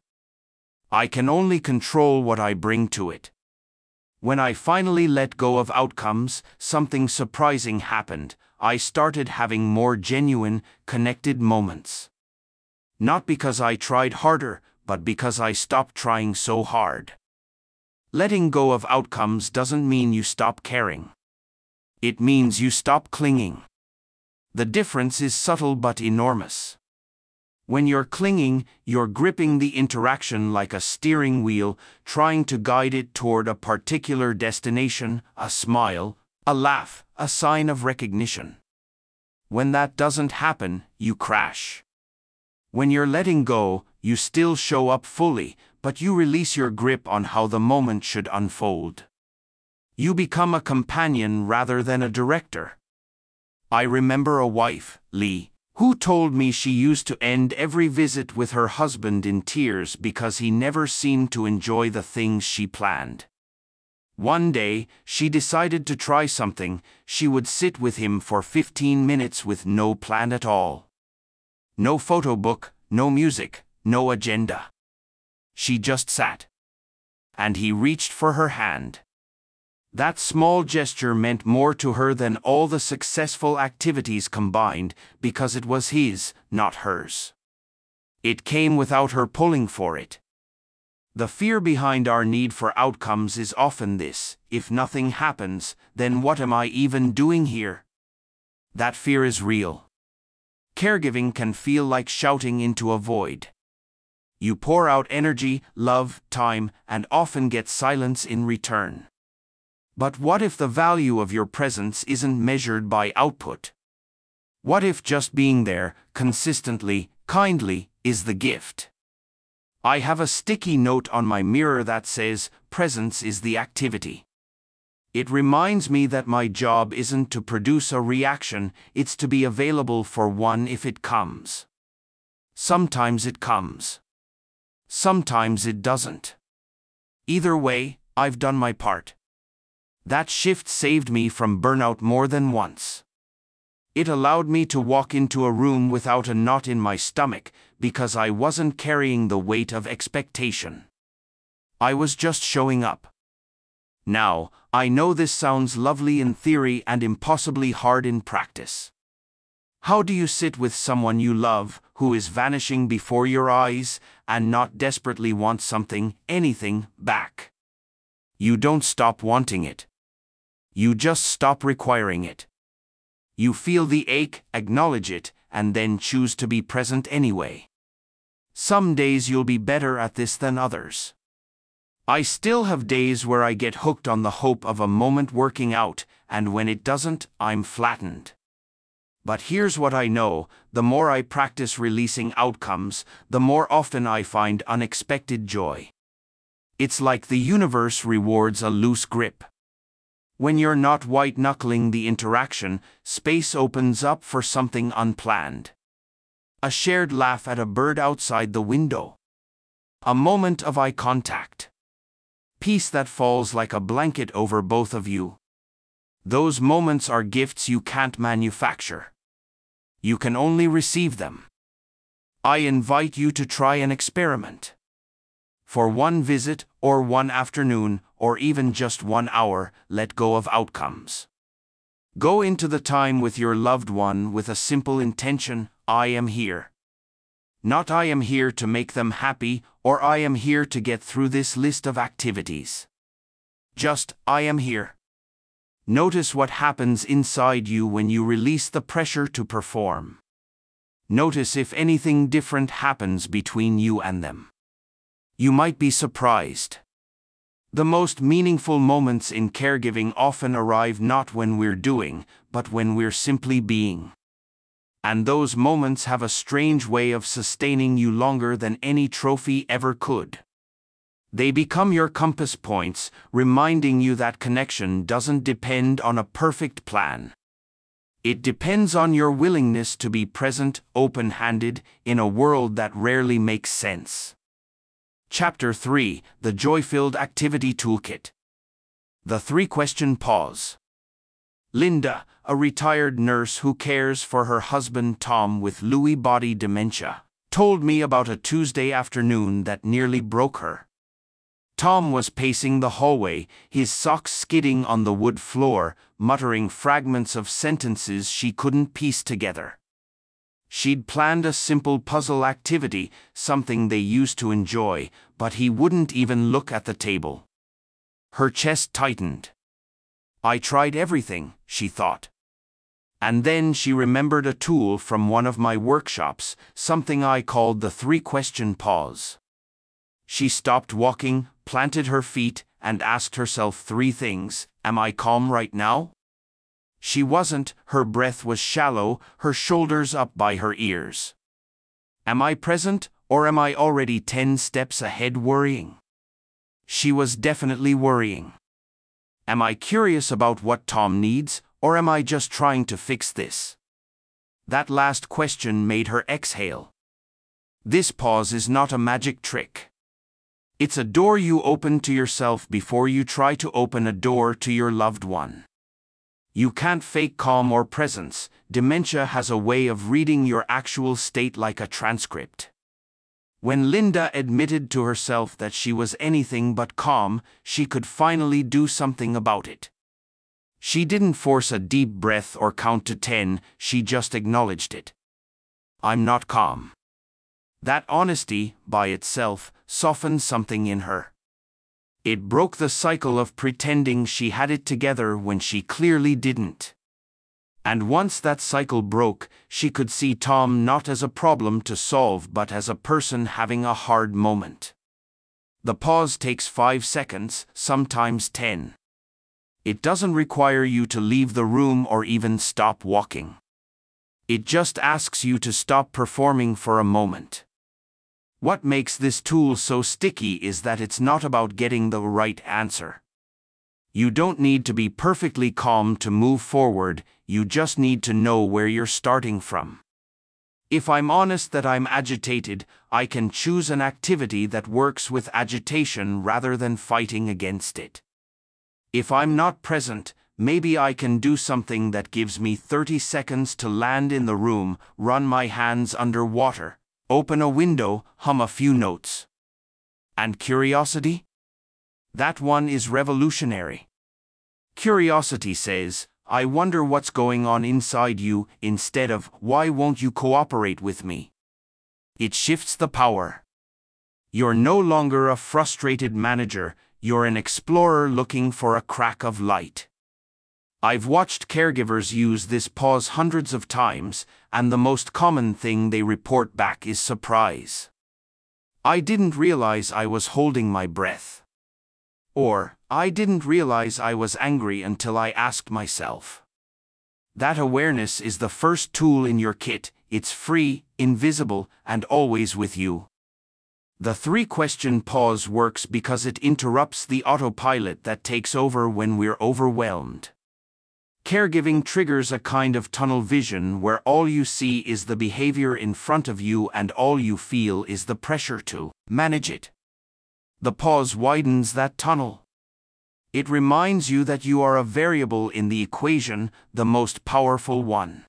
I can only control what I bring to it. When I finally let go of outcomes, something surprising happened. I started having more genuine, connected moments. Not because I tried harder, but because I stopped trying so hard. Letting go of outcomes doesn't mean you stop caring. It means you stop clinging. The difference is subtle but enormous. When you're clinging, you're gripping the interaction like a steering wheel, trying to guide it toward a particular destination, a smile, a laugh, a sign of recognition. When that doesn't happen, you crash. When you're letting go, you still show up fully, but you release your grip on how the moment should unfold. You become a companion rather than a director. I remember a wife, Lee, who told me she used to end every visit with her husband in tears because he never seemed to enjoy the things she planned. One day, she decided to try something. She would sit with him for fifteen minutes with no plan at all. No photo book, no music, no agenda. She just sat. And he reached for her hand. That small gesture meant more to her than all the successful activities combined, because it was his, not hers. It came without her pulling for it. The fear behind our need for outcomes is often this: if nothing happens, then what am I even doing here? That fear is real. Caregiving can feel like shouting into a void. You pour out energy, love, time, and often get silence in return. But what if the value of your presence isn't measured by output? What if just being there, consistently, kindly, is the gift? I have a sticky note on my mirror that says, "Presence is the activity." It reminds me that my job isn't to produce a reaction, it's to be available for one if it comes. Sometimes it comes. Sometimes it doesn't. Either way, I've done my part. That shift saved me from burnout more than once. It allowed me to walk into a room without a knot in my stomach because I wasn't carrying the weight of expectation. I was just showing up. Now, I know this sounds lovely in theory and impossibly hard in practice. How do you sit with someone you love, who is vanishing before your eyes, and not desperately want something, anything, back? You don't stop wanting it. You just stop requiring it. You feel the ache, acknowledge it, and then choose to be present anyway. Some days you'll be better at this than others. I still have days where I get hooked on the hope of a moment working out, and when it doesn't, I'm flattened. But here's what I know, the more I practice releasing outcomes, the more often I find unexpected joy. It's like the universe rewards a loose grip. When you're not white-knuckling the interaction, space opens up for something unplanned. A shared laugh at a bird outside the window. A moment of eye contact. Peace that falls like a blanket over both of you. Those moments are gifts you can't manufacture. You can only receive them. I invite you to try an experiment. For one visit, or one afternoon, or even just one hour, let go of outcomes. Go into the time with your loved one with a simple intention: I am here. Not I am here to make them happy, or I am here to get through this list of activities. Just, I am here. Notice what happens inside you when you release the pressure to perform. Notice if anything different happens between you and them. You might be surprised. The most meaningful moments in caregiving often arrive not when we're doing, but when we're simply being. And those moments have a strange way of sustaining you longer than any trophy ever could. They become your compass points, reminding you that connection doesn't depend on a perfect plan. It depends on your willingness to be present, open-handed, in a world that rarely makes sense. Chapter three, The Joy-Filled Activity Toolkit. The three-question pause. Linda, a retired nurse who cares for her husband Tom with Lewy body dementia, told me about a Tuesday afternoon that nearly broke her. Tom was pacing the hallway, his socks skidding on the wood floor, muttering fragments of sentences she couldn't piece together. She'd planned a simple puzzle activity, something they used to enjoy, but he wouldn't even look at the table. Her chest tightened. I tried everything, she thought. And then she remembered a tool from one of my workshops, something I called the three-question pause. She stopped walking, planted her feet, and asked herself three things. Am I calm right now? She wasn't, her breath was shallow, her shoulders up by her ears. Am I present, or am I already ten steps ahead worrying? She was definitely worrying. Am I curious about what Tom needs, or am I just trying to fix this? That last question made her exhale. This pause is not a magic trick. It's a door you open to yourself before you try to open a door to your loved one. You can't fake calm or presence. Dementia has a way of reading your actual state like a transcript. When Linda admitted to herself that she was anything but calm, she could finally do something about it. She didn't force a deep breath or count to ten, she just acknowledged it. I'm not calm. That honesty, by itself, softened something in her. It broke the cycle of pretending she had it together when she clearly didn't. And once that cycle broke, she could see Tom not as a problem to solve but as a person having a hard moment. The pause takes five seconds, sometimes ten. It doesn't require you to leave the room or even stop walking. It just asks you to stop performing for a moment. What makes this tool so sticky is that it's not about getting the right answer. You don't need to be perfectly calm to move forward, you just need to know where you're starting from. If I'm honest that I'm agitated, I can choose an activity that works with agitation rather than fighting against it. If I'm not present, maybe I can do something that gives me thirty seconds to land in the room, run my hands under water, open a window, hum a few notes. And curiosity? That one is revolutionary. Curiosity says, I wonder what's going on inside you, instead of, why won't you cooperate with me? It shifts the power. You're no longer a frustrated manager, you're an explorer looking for a crack of light. I've watched caregivers use this pause hundreds of times, and the most common thing they report back is surprise. I didn't realize I was holding my breath. Or, I didn't realize I was angry until I asked myself. That awareness is the first tool in your kit, it's free, invisible, and always with you. The three-question pause works because it interrupts the autopilot that takes over when we're overwhelmed. Caregiving triggers a kind of tunnel vision where all you see is the behavior in front of you and all you feel is the pressure to manage it. The pause widens that tunnel. It reminds you that you are a variable in the equation, the most powerful one.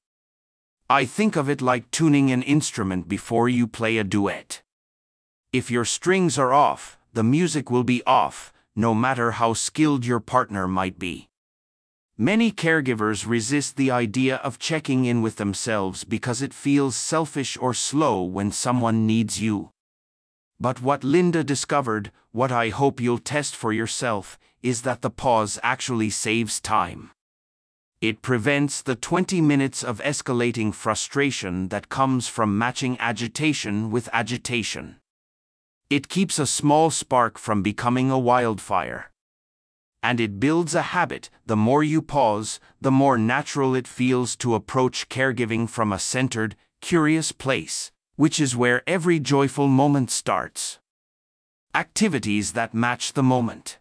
I think of it like tuning an instrument before you play a duet. If your strings are off, the music will be off, no matter how skilled your partner might be. Many caregivers resist the idea of checking in with themselves because it feels selfish or slow when someone needs you. But what Linda discovered, what I hope you'll test for yourself, is that the pause actually saves time. It prevents the twenty minutes of escalating frustration that comes from matching agitation with agitation. It keeps a small spark from becoming a wildfire. And it builds a habit. The more you pause, the more natural it feels to approach caregiving from a centered, curious place, which is where every joyful moment starts. Activities that match the moment.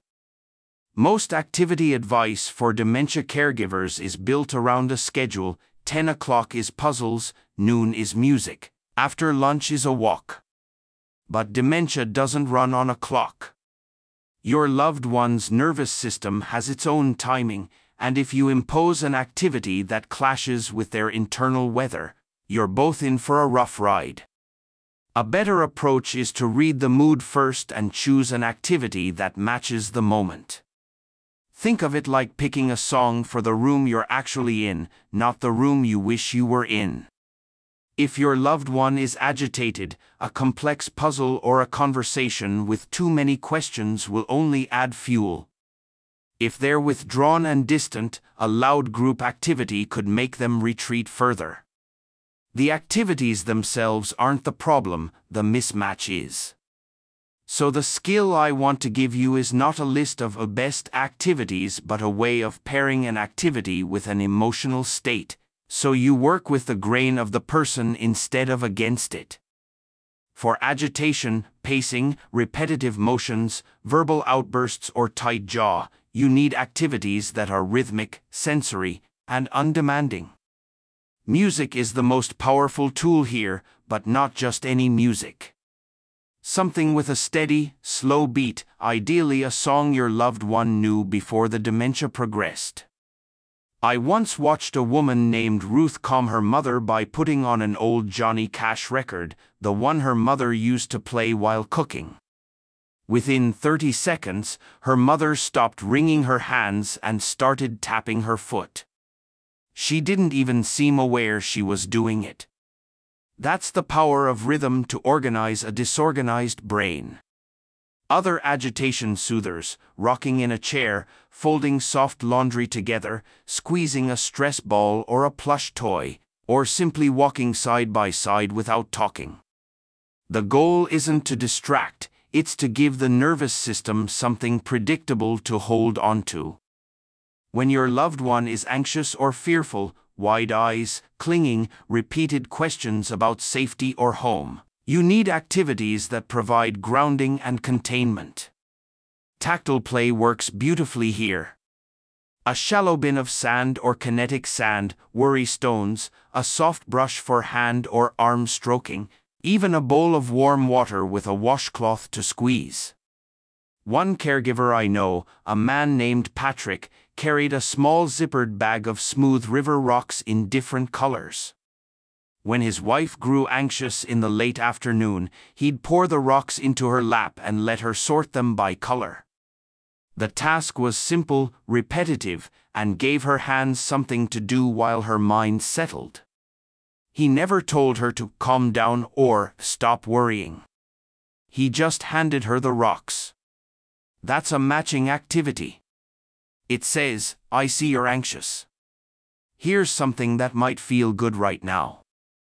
Most activity advice for dementia caregivers is built around a schedule. ten o'clock is puzzles, noon is music, after lunch is a walk. But dementia doesn't run on a clock. Your loved one's nervous system has its own timing, and if you impose an activity that clashes with their internal weather, you're both in for a rough ride. A better approach is to read the mood first and choose an activity that matches the moment. Think of it like picking a song for the room you're actually in, not the room you wish you were in. If your loved one is agitated, a complex puzzle or a conversation with too many questions will only add fuel. If they're withdrawn and distant, a loud group activity could make them retreat further. The activities themselves aren't the problem, the mismatch is. So the skill I want to give you is not a list of the best activities but a way of pairing an activity with an emotional state, so you work with the grain of the person instead of against it. For agitation, pacing, repetitive motions, verbal outbursts or tight jaw, you need activities that are rhythmic, sensory, and undemanding. Music is the most powerful tool here, but not just any music. Something with a steady, slow beat, ideally a song your loved one knew before the dementia progressed. I once watched a woman named Ruth calm her mother by putting on an old Johnny Cash record, the one her mother used to play while cooking. Within thirty seconds, her mother stopped wringing her hands and started tapping her foot. She didn't even seem aware she was doing it. That's the power of rhythm to organize a disorganized brain. Other agitation soothers, rocking in a chair, folding soft laundry together, squeezing a stress ball or a plush toy, or simply walking side by side without talking. The goal isn't to distract, it's to give the nervous system something predictable to hold onto. When your loved one is anxious or fearful, wide eyes, clinging, repeated questions about safety or home, you need activities that provide grounding and containment. Tactile play works beautifully here. A shallow bin of sand or kinetic sand, worry stones, a soft brush for hand or arm stroking, even a bowl of warm water with a washcloth to squeeze. One caregiver I know, a man named Patrick, carried a small zippered bag of smooth river rocks in different colors. When his wife grew anxious in the late afternoon, he'd pour the rocks into her lap and let her sort them by color. The task was simple, repetitive, and gave her hands something to do while her mind settled. He never told her to calm down or stop worrying. He just handed her the rocks. That's a matching activity. It says, I see you're anxious. Here's something that might feel good right now.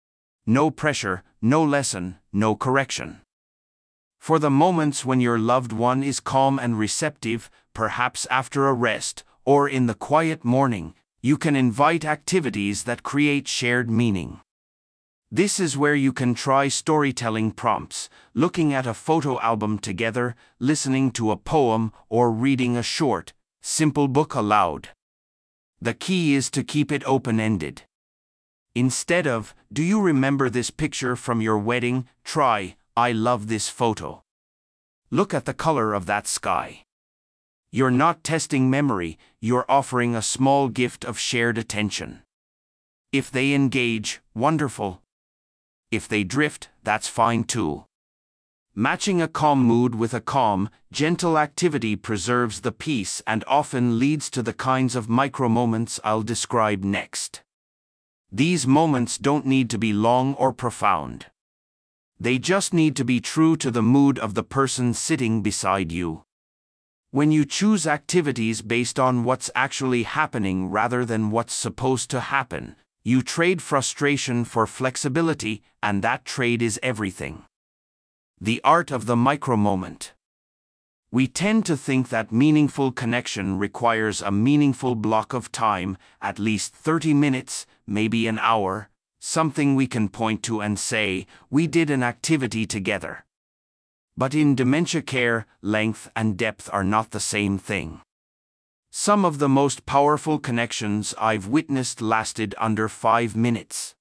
No pressure, no lesson, no correction. For the moments when your loved one is calm and receptive, perhaps after a rest, or in the quiet morning, you can invite activities that create shared meaning. This is where you can try storytelling prompts, looking at a photo album together, listening to a poem, or reading a short, simple book aloud. The key is to keep it open-ended. Instead of, do you remember this picture from your wedding, try, I love this photo. Look at the color of that sky. You're not testing memory, you're offering a small gift of shared attention. If they engage, wonderful. If they drift, that's fine too. Matching a calm mood with a calm, gentle activity preserves the peace and often leads to the kinds of micro-moments I'll describe next. These moments don't need to be long or profound. They just need to be true to the mood of the person sitting beside you. When you choose activities based on what's actually happening rather than what's supposed to happen, you trade frustration for flexibility, and that trade is everything. The art of the micro-moment. We tend to think that meaningful connection requires a meaningful block of time, at least thirty minutes, maybe an hour, something we can point to and say, we did an activity together. But in dementia care, length and depth are not the same thing. Some of the most powerful connections I've witnessed lasted under five minutes.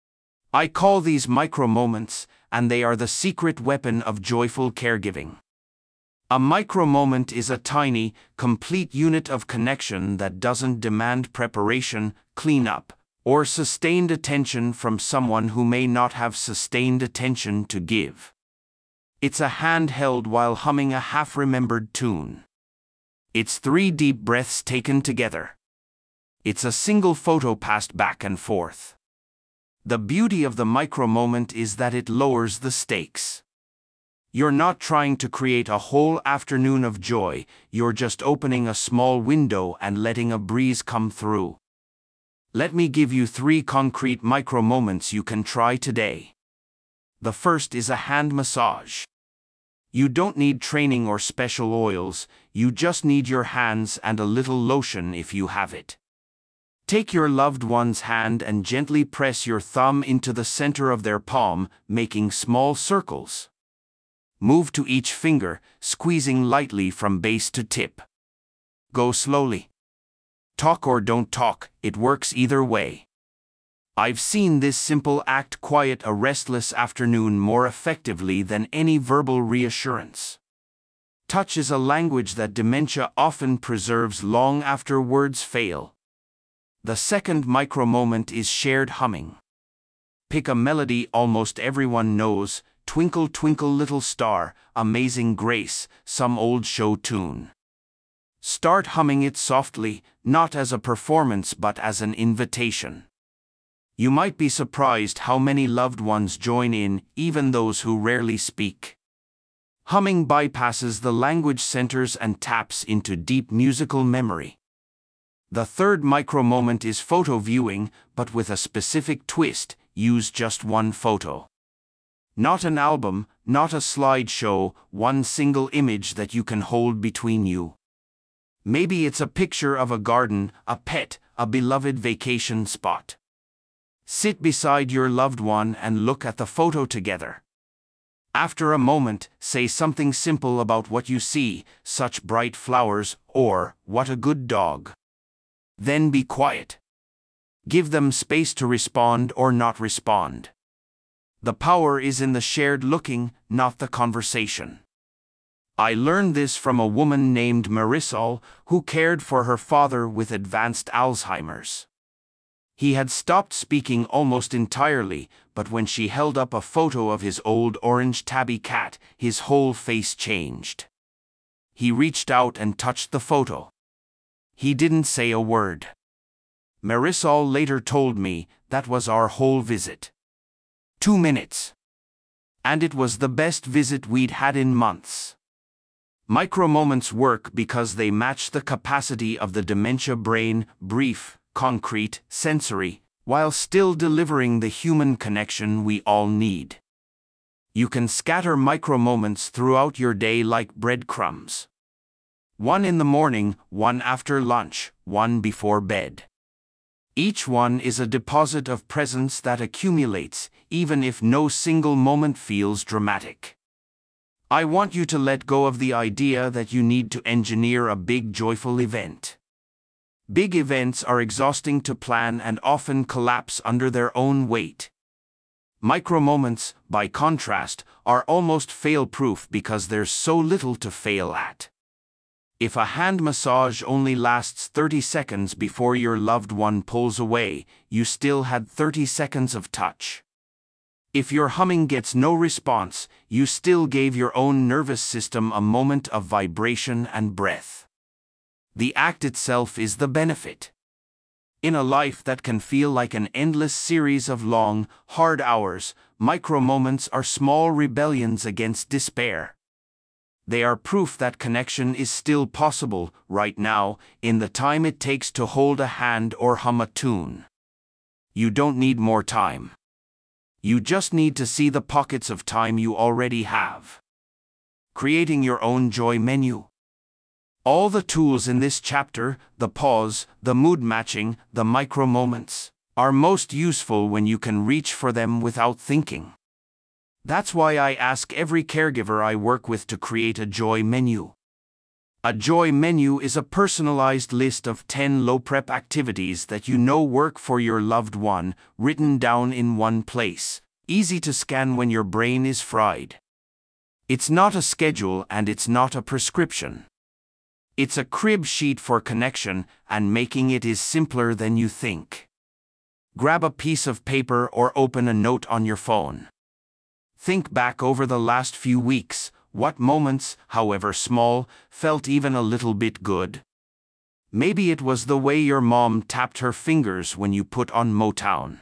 I call these micro-moments, and they are the secret weapon of joyful caregiving. A micro-moment is a tiny, complete unit of connection that doesn't demand preparation, cleanup, or sustained attention from someone who may not have sustained attention to give. It's a hand held while humming a half-remembered tune. It's three deep breaths taken together. It's a single photo passed back and forth. The beauty of the micro-moment is that it lowers the stakes. You're not trying to create a whole afternoon of joy, you're just opening a small window and letting a breeze come through. Let me give you three concrete micro-moments you can try today. The first is a hand massage. You don't need training or special oils, you just need your hands and a little lotion if you have it. Take your loved one's hand and gently press your thumb into the center of their palm, making small circles. Move to each finger, squeezing lightly from base to tip. Go slowly. Talk or don't talk, it works either way. I've seen this simple act quiet a restless afternoon more effectively than any verbal reassurance. Touch is a language that dementia often preserves long after words fail. The second micro-moment is shared humming. Pick a melody almost everyone knows, Twinkle Twinkle Little Star, Amazing Grace, some old show tune. Start humming it softly, not as a performance but as an invitation. You might be surprised how many loved ones join in, even those who rarely speak. Humming bypasses the language centers and taps into deep musical memory. The third micro-moment is photo viewing, but with a specific twist: use just one photo. Not an album, not a slideshow, one single image that you can hold between you. Maybe it's a picture of a garden, a pet, a beloved vacation spot. Sit beside your loved one and look at the photo together. After a moment, say something simple about what you see, such bright flowers, or what a good dog. Then be quiet. Give them space to respond or not respond. The power is in the shared looking, not the conversation. I learned this from a woman named Marisol, who cared for her father with advanced Alzheimer's. He had stopped speaking almost entirely, but when she held up a photo of his old orange tabby cat, his whole face changed. He reached out and touched the photo. He didn't say a word. Marisol later told me that was our whole visit. Two minutes. And it was the best visit we'd had in months. Micro-moments work because they match the capacity of the dementia brain: brief, concrete, sensory, while still delivering the human connection we all need. You can scatter micro-moments throughout your day like breadcrumbs. One in the morning, one after lunch, one before bed. Each one is a deposit of presence that accumulates, even if no single moment feels dramatic. I want you to let go of the idea that you need to engineer a big joyful event. Big events are exhausting to plan and often collapse under their own weight. Micro-moments, by contrast, are almost fail-proof because there's so little to fail at. If a hand massage only lasts thirty seconds before your loved one pulls away, you still had thirty seconds of touch. If your humming gets no response, you still gave your own nervous system a moment of vibration and breath. The act itself is the benefit. In a life that can feel like an endless series of long, hard hours, micro-moments are small rebellions against despair. They are proof that connection is still possible, right now, in the time it takes to hold a hand or hum a tune. You don't need more time. You just need to see the pockets of time you already have. Creating your own joy menu. All the tools in this chapter, the pause, the mood matching, the micro-moments, are most useful when you can reach for them without thinking. That's why I ask every caregiver I work with to create a joy menu. A joy menu is a personalized list of ten low-prep activities that you know work for your loved one, written down in one place, easy to scan when your brain is fried. It's not a schedule and it's not a prescription. It's a crib sheet for connection, and making it is simpler than you think. Grab a piece of paper or open a note on your phone. Think back over the last few weeks. What moments, however small, felt even a little bit good? Maybe it was the way your mom tapped her fingers when you put on Motown.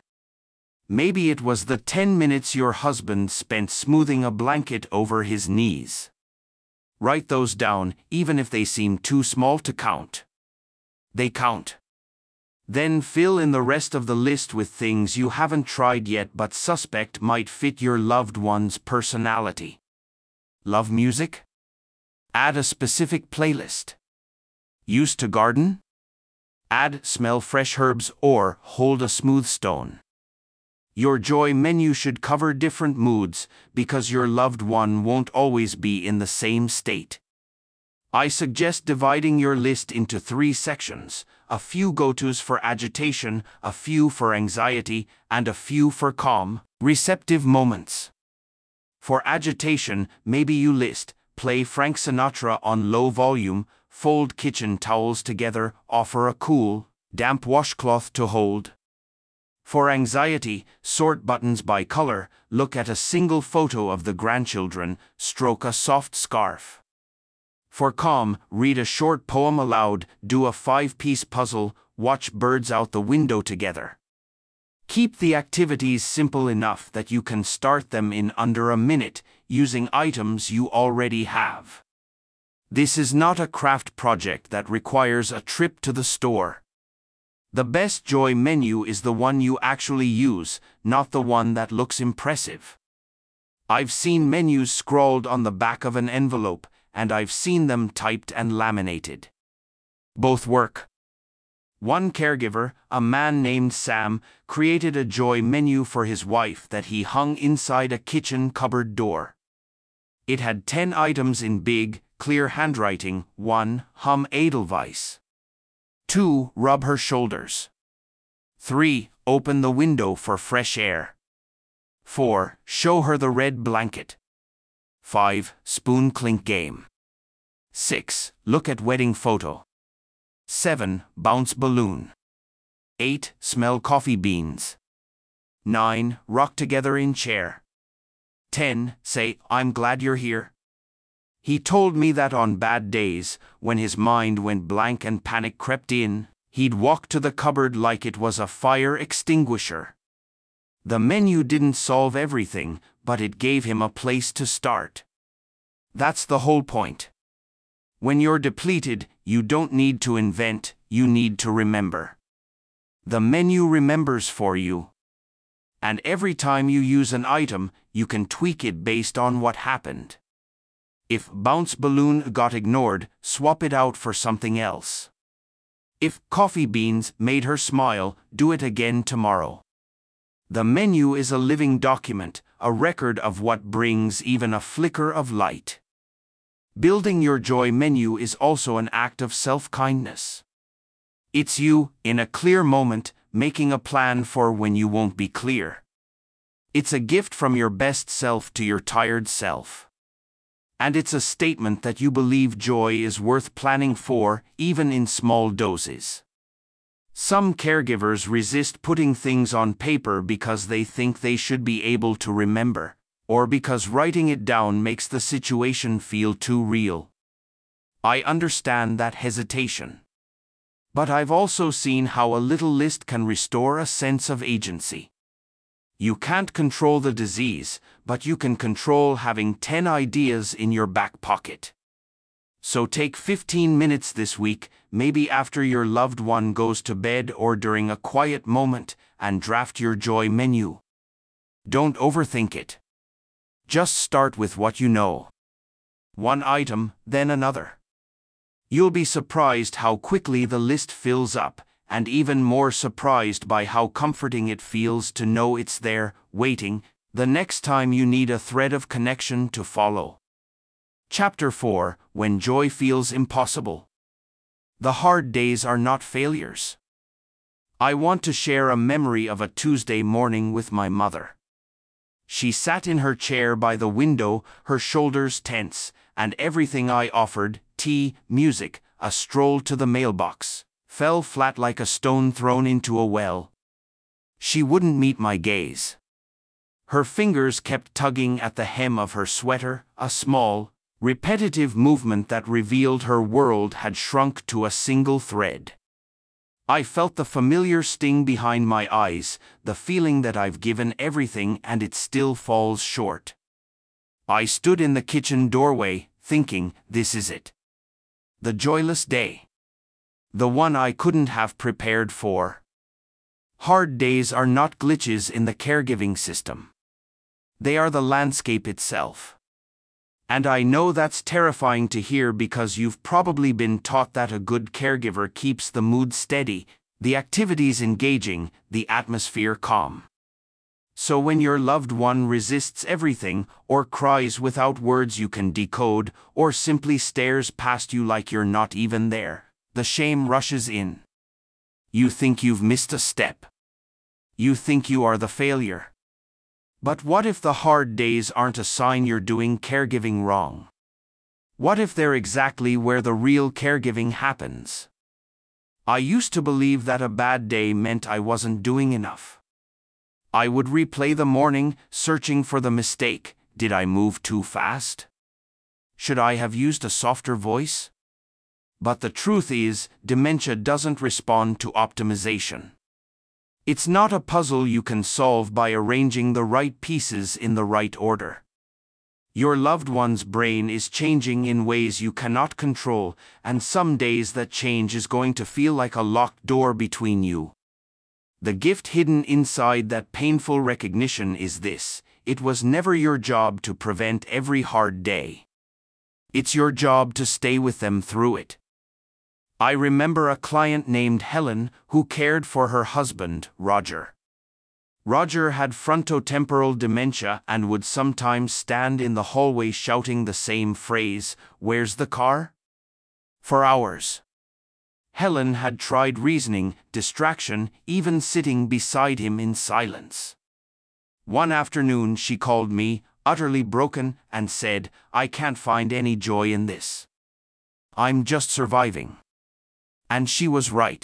Maybe it was the ten minutes your husband spent smoothing a blanket over his knees. Write those down, even if they seem too small to count. They count. Then fill in the rest of the list with things you haven't tried yet but suspect might fit your loved one's personality. Love music? Add a specific playlist. Used to garden? Add smell fresh herbs or hold a smooth stone. Your joy menu should cover different moods because your loved one won't always be in the same state. I suggest dividing your list into three sections: a few go-tos for agitation, a few for anxiety, and a few for calm, receptive moments. For agitation, maybe you list: play Frank Sinatra on low volume, fold kitchen towels together, offer a cool, damp washcloth to hold. For anxiety, sort buttons by color, look at a single photo of the grandchildren, stroke a soft scarf. For calm, read a short poem aloud, do a five-piece puzzle, watch birds out the window together. Keep the activities simple enough that you can start them in under a minute, using items you already have. This is not a craft project that requires a trip to the store. The best joy menu is the one you actually use, not the one that looks impressive. I've seen menus scrawled on the back of an envelope, and I've seen them typed and laminated. Both work. One caregiver, a man named Sam, created a joy menu for his wife that he hung inside a kitchen cupboard door. It had ten items in big, clear handwriting. one. Hum Edelweiss. two. Rub her shoulders. three. Open the window for fresh air. four. Show her the red blanket. five. Spoon clink game. six. Look at wedding photo. seven. Bounce balloon. eight. Smell coffee beans. nine. Rock together in chair. ten. Say, I'm glad you're here. He told me that on bad days, when his mind went blank and panic crept in, he'd walk to the cupboard like it was a fire extinguisher. The menu didn't solve everything, but it gave him a place to start. That's the whole point. When you're depleted, you don't need to invent, you need to remember. The menu remembers for you. And every time you use an item, you can tweak it based on what happened. If bounce balloon got ignored, swap it out for something else. If coffee beans made her smile, do it again tomorrow. The menu is a living document, a record of what brings even a flicker of light. Building your joy menu is also an act of self-kindness. It's you, in a clear moment, making a plan for when you won't be clear. It's a gift from your best self to your tired self. And it's a statement that you believe joy is worth planning for, even in small doses. Some caregivers resist putting things on paper because they think they should be able to remember, or because writing it down makes the situation feel too real. I understand that hesitation. But I've also seen how a little list can restore a sense of agency. You can't control the disease, but you can control having ten ideas in your back pocket. So take fifteen minutes this week, maybe after your loved one goes to bed or during a quiet moment, and draft your joy menu. Don't overthink it. Just start with what you know. One item, then another. You'll be surprised how quickly the list fills up, and even more surprised by how comforting it feels to know it's there, waiting, the next time you need a thread of connection to follow. Chapter four, When Joy Feels Impossible. The hard days are not failures. I want to share a memory of a Tuesday morning with my mother. She sat in her chair by the window, her shoulders tense, and everything I offered, tea, music, a stroll to the mailbox, fell flat like a stone thrown into a well. She wouldn't meet my gaze. Her fingers kept tugging at the hem of her sweater, a small, repetitive movement that revealed her world had shrunk to a single thread. I felt the familiar sting behind my eyes, the feeling that I've given everything and it still falls short. I stood in the kitchen doorway, thinking, this is it. The joyless day. The one I couldn't have prepared for. Hard days are not glitches in the caregiving system. They are the landscape itself. And I know that's terrifying to hear because you've probably been taught that a good caregiver keeps the mood steady, the activities engaging, the atmosphere calm. So when your loved one resists everything, or cries without words you can decode, or simply stares past you like you're not even there, the shame rushes in. You think you've missed a step. You think you are the failure. But what if the hard days aren't a sign you're doing caregiving wrong? What if they're exactly where the real caregiving happens? I used to believe that a bad day meant I wasn't doing enough. I would replay the morning, searching for the mistake. Did I move too fast? Should I have used a softer voice? But the truth is, dementia doesn't respond to optimization. It's not a puzzle you can solve by arranging the right pieces in the right order. Your loved one's brain is changing in ways you cannot control, and some days that change is going to feel like a locked door between you. The gift hidden inside that painful recognition is this: it was never your job to prevent every hard day. It's your job to stay with them through it. I remember a client named Helen who cared for her husband, Roger. Roger had frontotemporal dementia and would sometimes stand in the hallway shouting the same phrase, "Where's the car?" for hours. Helen had tried reasoning, distraction, even sitting beside him in silence. One afternoon she called me, utterly broken, and said, "I can't find any joy in this. I'm just surviving." And she was right.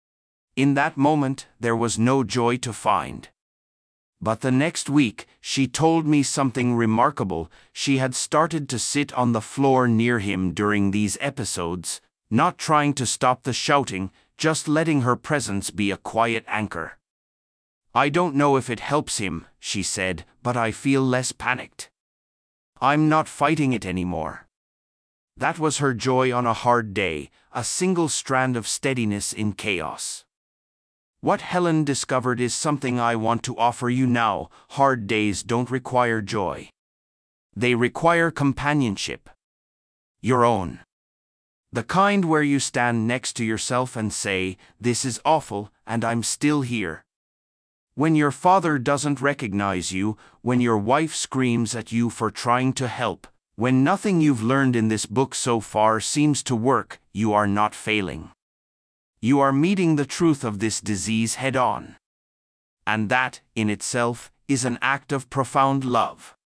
In that moment, there was no joy to find. But the next week, she told me something remarkable. She had started to sit on the floor near him during these episodes, not trying to stop the shouting, just letting her presence be a quiet anchor. "I don't know if it helps him," she said, "but I feel less panicked. I'm not fighting it anymore." That was her joy on a hard day, a single strand of steadiness in chaos. What Helen discovered is something I want to offer you now. Hard days don't require joy. They require companionship. Your own. The kind where you stand next to yourself and say, "This is awful, and I'm still here." When your father doesn't recognize you, when your wife screams at you for trying to help, when nothing you've learned in this book so far seems to work, you are not failing. You are meeting the truth of this disease head-on. And that, in itself, is an act of profound love.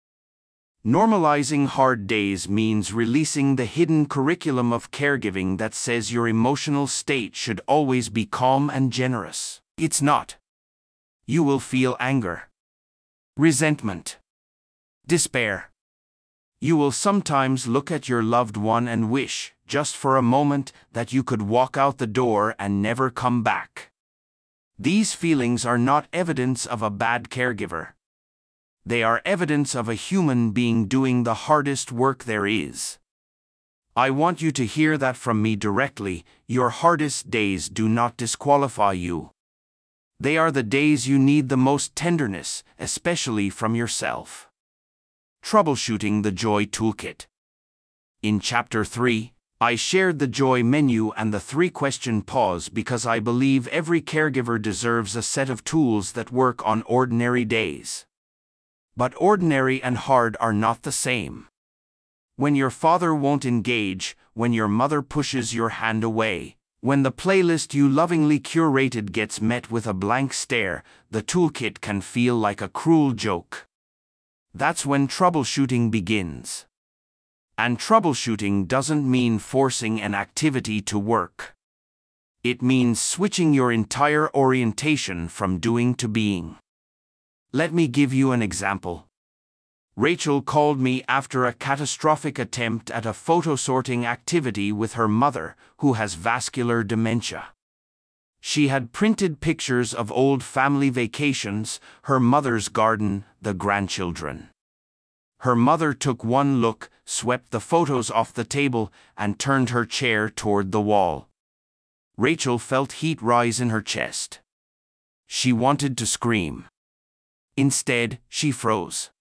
Normalizing hard days means releasing the hidden curriculum of caregiving that says your emotional state should always be calm and generous. It's not. You will feel anger, resentment, despair. You will sometimes look at your loved one and wish, just for a moment, that you could walk out the door and never come back. These feelings are not evidence of a bad caregiver. They are evidence of a human being doing the hardest work there is. I want you to hear that from me directly. Your hardest days do not disqualify you. They are the days you need the most tenderness, especially from yourself. Troubleshooting the Joy Toolkit. In Chapter three, I shared the joy menu and the three-question pause because I believe every caregiver deserves a set of tools that work on ordinary days. But ordinary and hard are not the same. When your father won't engage, when your mother pushes your hand away, when the playlist you lovingly curated gets met with a blank stare, the toolkit can feel like a cruel joke. That's when troubleshooting begins. And troubleshooting doesn't mean forcing an activity to work. It means switching your entire orientation from doing to being. Let me give you an example. Rachel called me after a catastrophic attempt at a photo sorting activity with her mother, who has vascular dementia. She had printed pictures of old family vacations, her mother's garden, the grandchildren. Her mother took one look, swept the photos off the table, and turned her chair toward the wall. Rachel felt heat rise in her chest. She wanted to scream. Instead, she froze.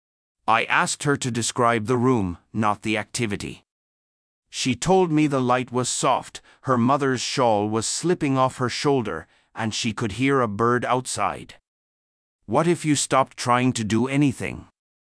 I asked her to describe the room, not the activity. She told me the light was soft, her mother's shawl was slipping off her shoulder, and she could hear a bird outside. "What if you stopped trying to do anything?"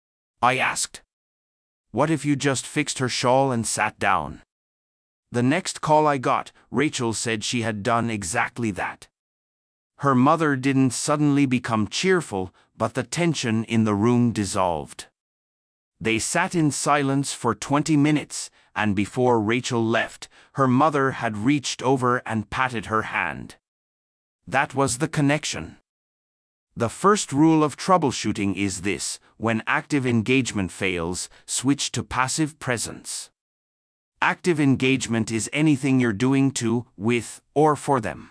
I asked. "What if you just fixed her shawl and sat down?" The next call I got, Rachel said she had done exactly that. Her mother didn't suddenly become cheerful, but the tension in the room dissolved. They sat in silence for twenty minutes, and before Rachel left, her mother had reached over and patted her hand. That was the connection. The first rule of troubleshooting is this: when active engagement fails, switch to passive presence. Active engagement is anything you're doing to, with, or for them.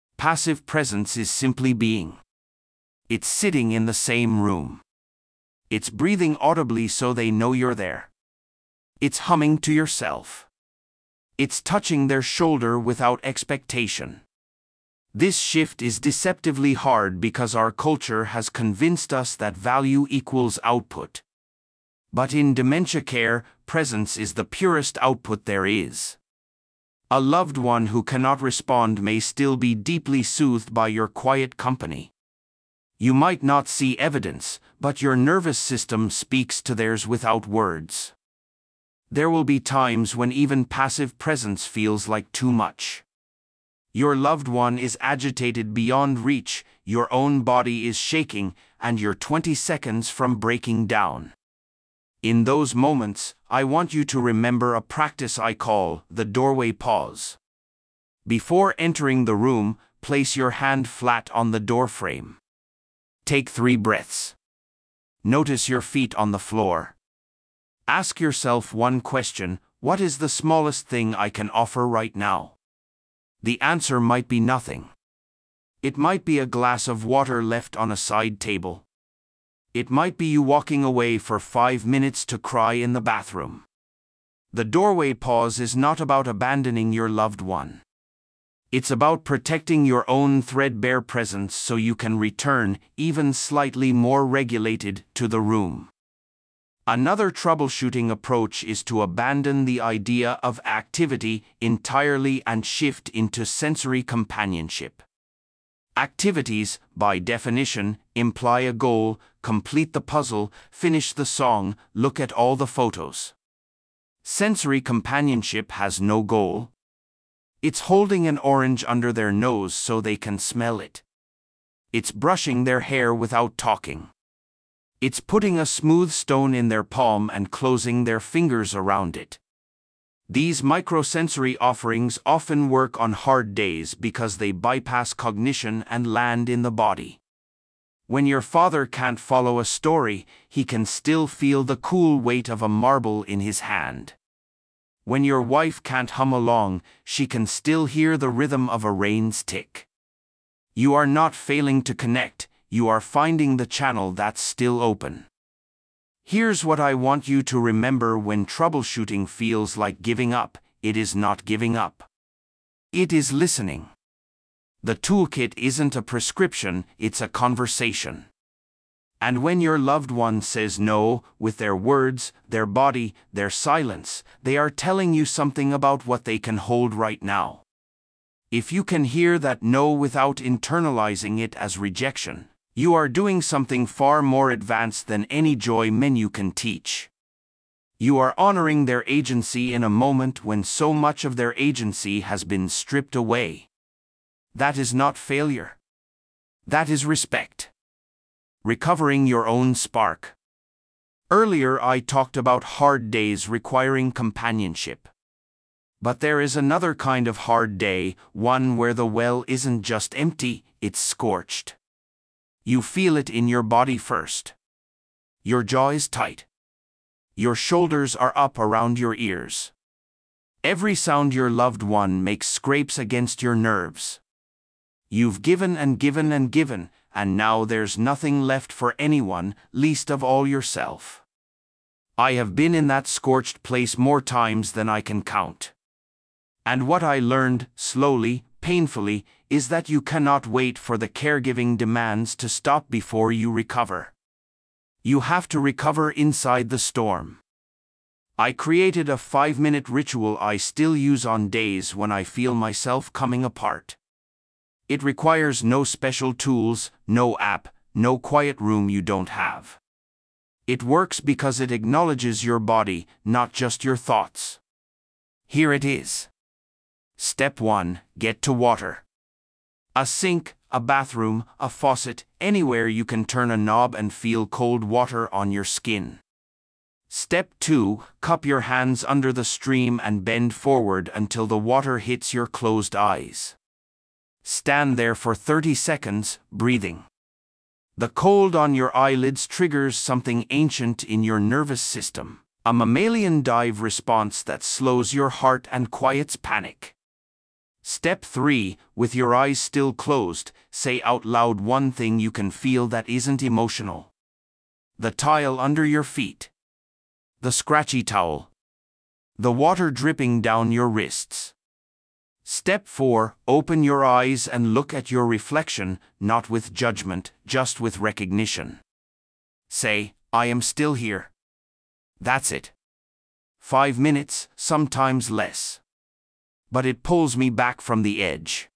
Passive presence is simply being. It's sitting in the same room. It's breathing audibly so they know you're there. It's humming to yourself. It's touching their shoulder without expectation. This shift is deceptively hard because our culture has convinced us that value equals output. But in dementia care, presence is the purest output there is. A loved one who cannot respond may still be deeply soothed by your quiet company. You might not see evidence, but your nervous system speaks to theirs without words. There will be times when even passive presence feels like too much. Your loved one is agitated beyond reach, your own body is shaking, and you're twenty seconds from breaking down. In those moments, I want you to remember a practice I call the doorway pause. Before entering the room, place your hand flat on the doorframe. Take three breaths. Notice your feet on the floor. Ask yourself one question: what is the smallest thing I can offer right now? The answer might be nothing. It might be a glass of water left on a side table. It might be you walking away for five minutes to cry in the bathroom. The doorway pause is not about abandoning your loved one. It's about protecting your own threadbare presence so you can return, even slightly more regulated, to the room. Another troubleshooting approach is to abandon the idea of activity entirely and shift into sensory companionship. Activities, by definition, imply a goal: complete the puzzle, finish the song, look at all the photos. Sensory companionship has no goal. It's holding an orange under their nose so they can smell it. It's brushing their hair without talking. It's putting a smooth stone in their palm and closing their fingers around it. These microsensory offerings often work on hard days because they bypass cognition and land in the body. When your father can't follow a story, he can still feel the cool weight of a marble in his hand. When your wife can't hum along, she can still hear the rhythm of a rain's tick. You are not failing to connect, you are finding the channel that's still open. Here's what I want you to remember when troubleshooting feels like giving up: it is not giving up. It is listening. The toolkit isn't a prescription, it's a conversation. And when your loved one says no, with their words, their body, their silence, they are telling you something about what they can hold right now. If you can hear that no without internalizing it as rejection, you are doing something far more advanced than any joy menu can teach. You are honoring their agency in a moment when so much of their agency has been stripped away. That is not failure. That is respect. Recovering your own spark. Earlier I talked about hard days requiring companionship. But there is another kind of hard day, one where the well isn't just empty, it's scorched. You feel it in your body first. Your jaw is tight. Your shoulders are up around your ears. Every sound your loved one makes scrapes against your nerves. You've given and given and given, and now there's nothing left for anyone, least of all yourself. I have been in that scorched place more times than I can count. And what I learned, slowly, painfully, is that you cannot wait for the caregiving demands to stop before you recover. You have to recover inside the storm. I created a five-minute ritual I still use on days when I feel myself coming apart. It requires no special tools, no app, no quiet room you don't have. It works because it acknowledges your body, not just your thoughts. Here it is. Step one, get to water. A sink, a bathroom, a faucet, anywhere you can turn a knob and feel cold water on your skin. Step two, cup your hands under the stream and bend forward until the water hits your closed eyes. Stand there for thirty seconds, breathing. The cold on your eyelids triggers something ancient in your nervous system, a mammalian dive response that slows your heart and quiets panic. Step three, with your eyes still closed, say out loud one thing you can feel that isn't emotional. The tile under your feet. The scratchy towel. The water dripping down your wrists. Step four. Open your eyes and look at your reflection, not with judgment, just with recognition. Say, I am still here. That's it. Five minutes, sometimes less. But it pulls me back from the edge.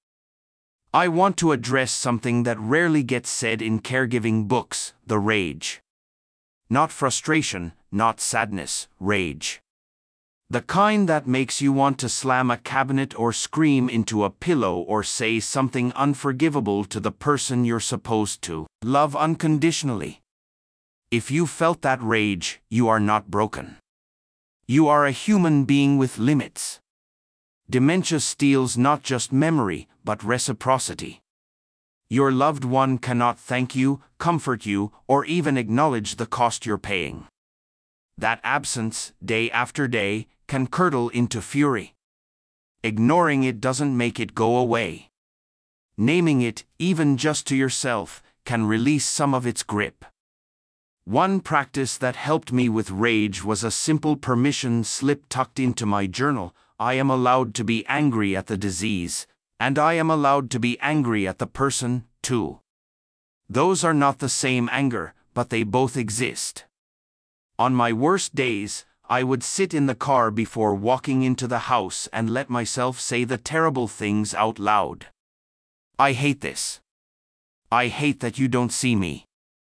I want to address something that rarely gets said in caregiving books: the rage. Not frustration, not sadness, rage. The kind that makes you want to slam a cabinet or scream into a pillow or say something unforgivable to the person you're supposed to love unconditionally. If you felt that rage, you are not broken. You are a human being with limits. Dementia steals not just memory, but reciprocity. Your loved one cannot thank you, comfort you, or even acknowledge the cost you're paying. That absence, day after day, can curdle into fury. Ignoring it doesn't make it go away. Naming it, even just to yourself, can release some of its grip. One practice that helped me with rage was a simple permission slip tucked into my journal: I am allowed to be angry at the disease, and I am allowed to be angry at the person, too. Those are not the same anger, but they both exist. On my worst days, I would sit in the car before walking into the house and let myself say the terrible things out loud. I hate this. I hate that you don't see me.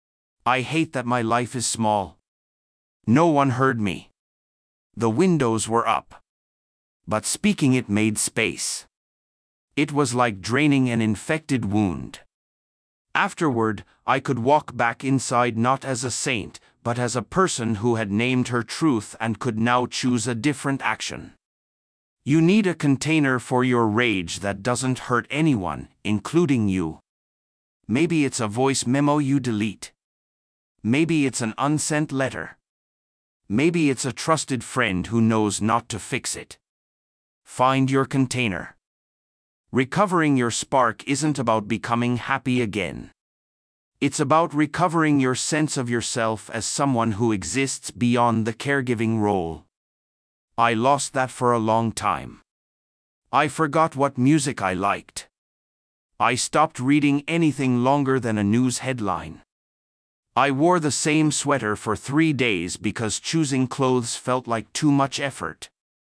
I hate that my life is small. No one heard me. The windows were up. But speaking it made space. It was like draining an infected wound. Afterward, I could walk back inside not as a saint, but as a person who had named her truth and could now choose a different action. You need a container for your rage that doesn't hurt anyone, including you. Maybe it's a voice memo you delete. Maybe it's an unsent letter. Maybe it's a trusted friend who knows not to fix it. Find your container. Recovering your spark isn't about becoming happy again. It's about recovering your sense of yourself as someone who exists beyond the caregiving role. I lost that for a long time. I forgot what music I liked. I stopped reading anything longer than a news headline. I wore the same sweater for three days because choosing clothes felt like too much effort.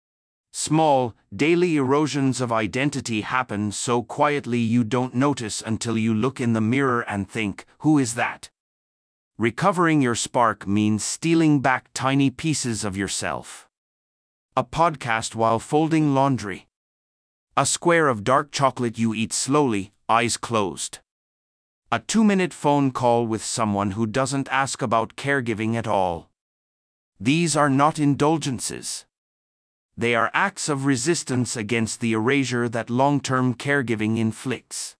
Small, daily erosions of identity happen so quietly you don't notice until you look in the mirror and think, who is that? Recovering your spark means stealing back tiny pieces of yourself. A podcast while folding laundry. A square of dark chocolate you eat slowly, eyes closed. A two-minute phone call with someone who doesn't ask about caregiving at all. These are not indulgences. They are acts of resistance against the erasure that long-term caregiving inflicts.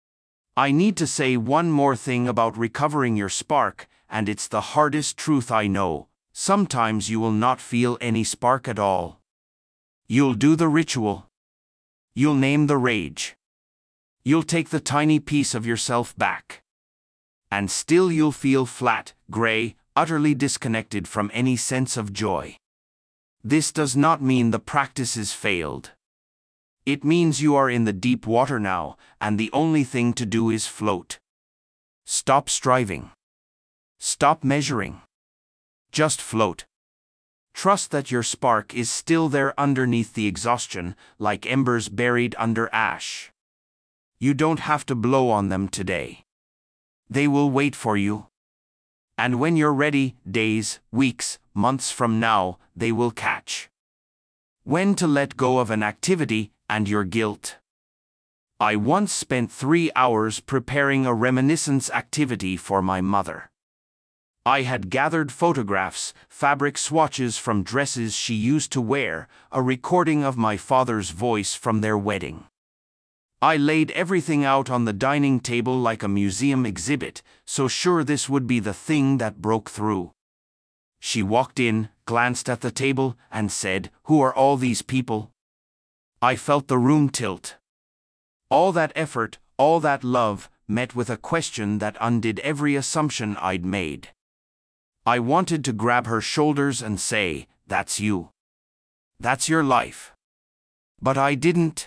I need to say one more thing about recovering your spark, and it's the hardest truth I know. Sometimes you will not feel any spark at all. You'll do the ritual. You'll name the rage. You'll take the tiny piece of yourself back. And still you'll feel flat, gray, utterly disconnected from any sense of joy. This does not mean the practice is failed. It means you are in the deep water now, and the only thing to do is float. Stop striving. Stop measuring. Just float. Trust that your spark is still there underneath the exhaustion, like embers buried under ash. You don't have to blow on them today. They will wait for you. And when you're ready, days, weeks, months from now, they will catch. When to let go of an activity and your guilt. I once spent three hours preparing a reminiscence activity for my mother. I had gathered photographs, fabric swatches from dresses she used to wear, a recording of my father's voice from their wedding. I laid everything out on the dining table like a museum exhibit, so sure this would be the thing that broke through. She walked in, glanced at the table, and said, "Who are all these people?" I felt the room tilt. All that effort, all that love, met with a question that undid every assumption I'd made. I wanted to grab her shoulders and say, "That's you. That's your life." But I didn't.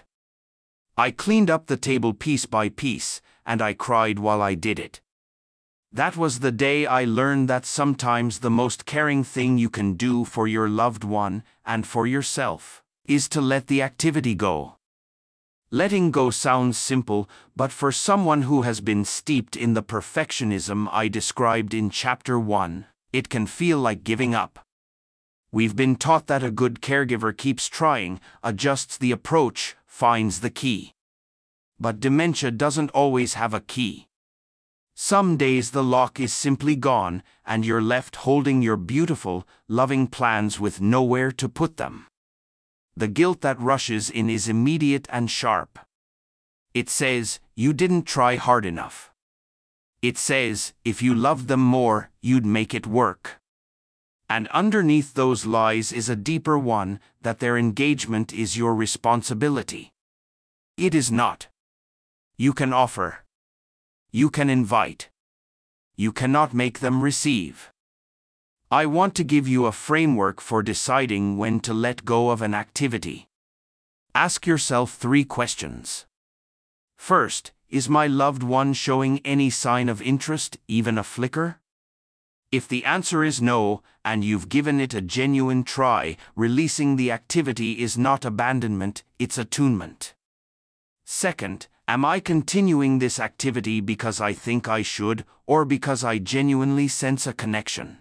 I cleaned up the table piece by piece, and I cried while I did it. That was the day I learned that sometimes the most caring thing you can do for your loved one, and for yourself, is to let the activity go. Letting go sounds simple, but for someone who has been steeped in the perfectionism I described in Chapter one, it can feel like giving up. We've been taught that a good caregiver keeps trying, adjusts the approach, finds the key. But dementia doesn't always have a key. Some days the lock is simply gone, and you're left holding your beautiful, loving plans with nowhere to put them. The guilt that rushes in is immediate and sharp. It says, "You didn't try hard enough." It says, "If you loved them more, you'd make it work." And underneath those lies is a deeper one, that their engagement is your responsibility. It is not. You can offer. You can invite. You cannot make them receive. I want to give you a framework for deciding when to let go of an activity. Ask yourself three questions. First, is my loved one showing any sign of interest, even a flicker? If the answer is no, and you've given it a genuine try, releasing the activity is not abandonment, it's attunement. Second, am I continuing this activity because I think I should, or because I genuinely sense a connection?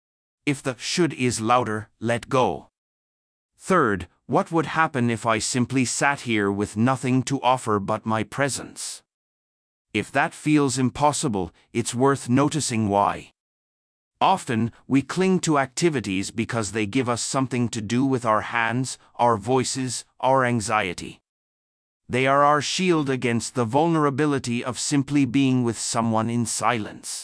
If the should is louder, let go. Third, what would happen if I simply sat here with nothing to offer but my presence? If that feels impossible, it's worth noticing why. Often, we cling to activities because they give us something to do with our hands, our voices, our anxiety. They are our shield against the vulnerability of simply being with someone in silence.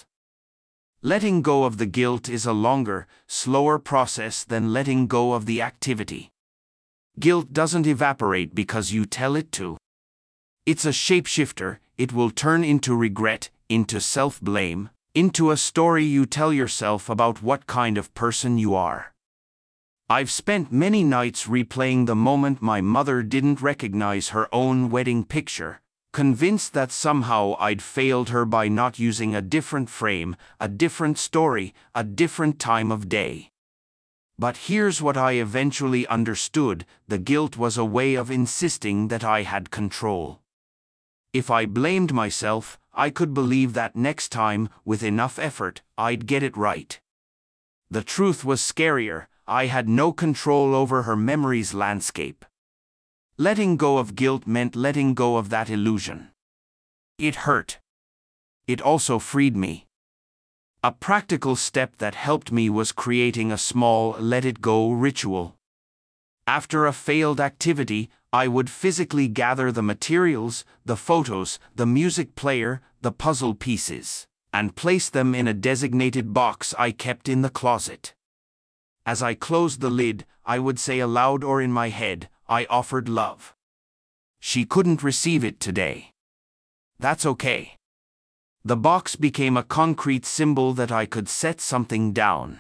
Letting go of the guilt is a longer, slower process than letting go of the activity. Guilt doesn't evaporate because you tell it to. It's a shapeshifter. It will turn into regret, into self-blame, into a story you tell yourself about what kind of person you are. I've spent many nights replaying the moment my mother didn't recognize her own wedding picture, convinced that somehow I'd failed her by not using a different frame, a different story, a different time of day. But here's what I eventually understood: the guilt was a way of insisting that I had control. If I blamed myself, I could believe that next time, with enough effort, I'd get it right. The truth was scarier. I had no control over her memory's landscape. Letting go of guilt meant letting go of that illusion. It hurt. It also freed me. A practical step that helped me was creating a small let-it-go ritual. After a failed activity, I would physically gather the materials, the photos, the music player, the puzzle pieces, and place them in a designated box I kept in the closet. As I closed the lid, I would say aloud or in my head, I offered love. She couldn't receive it today. That's okay. The box became a concrete symbol that I could set something down.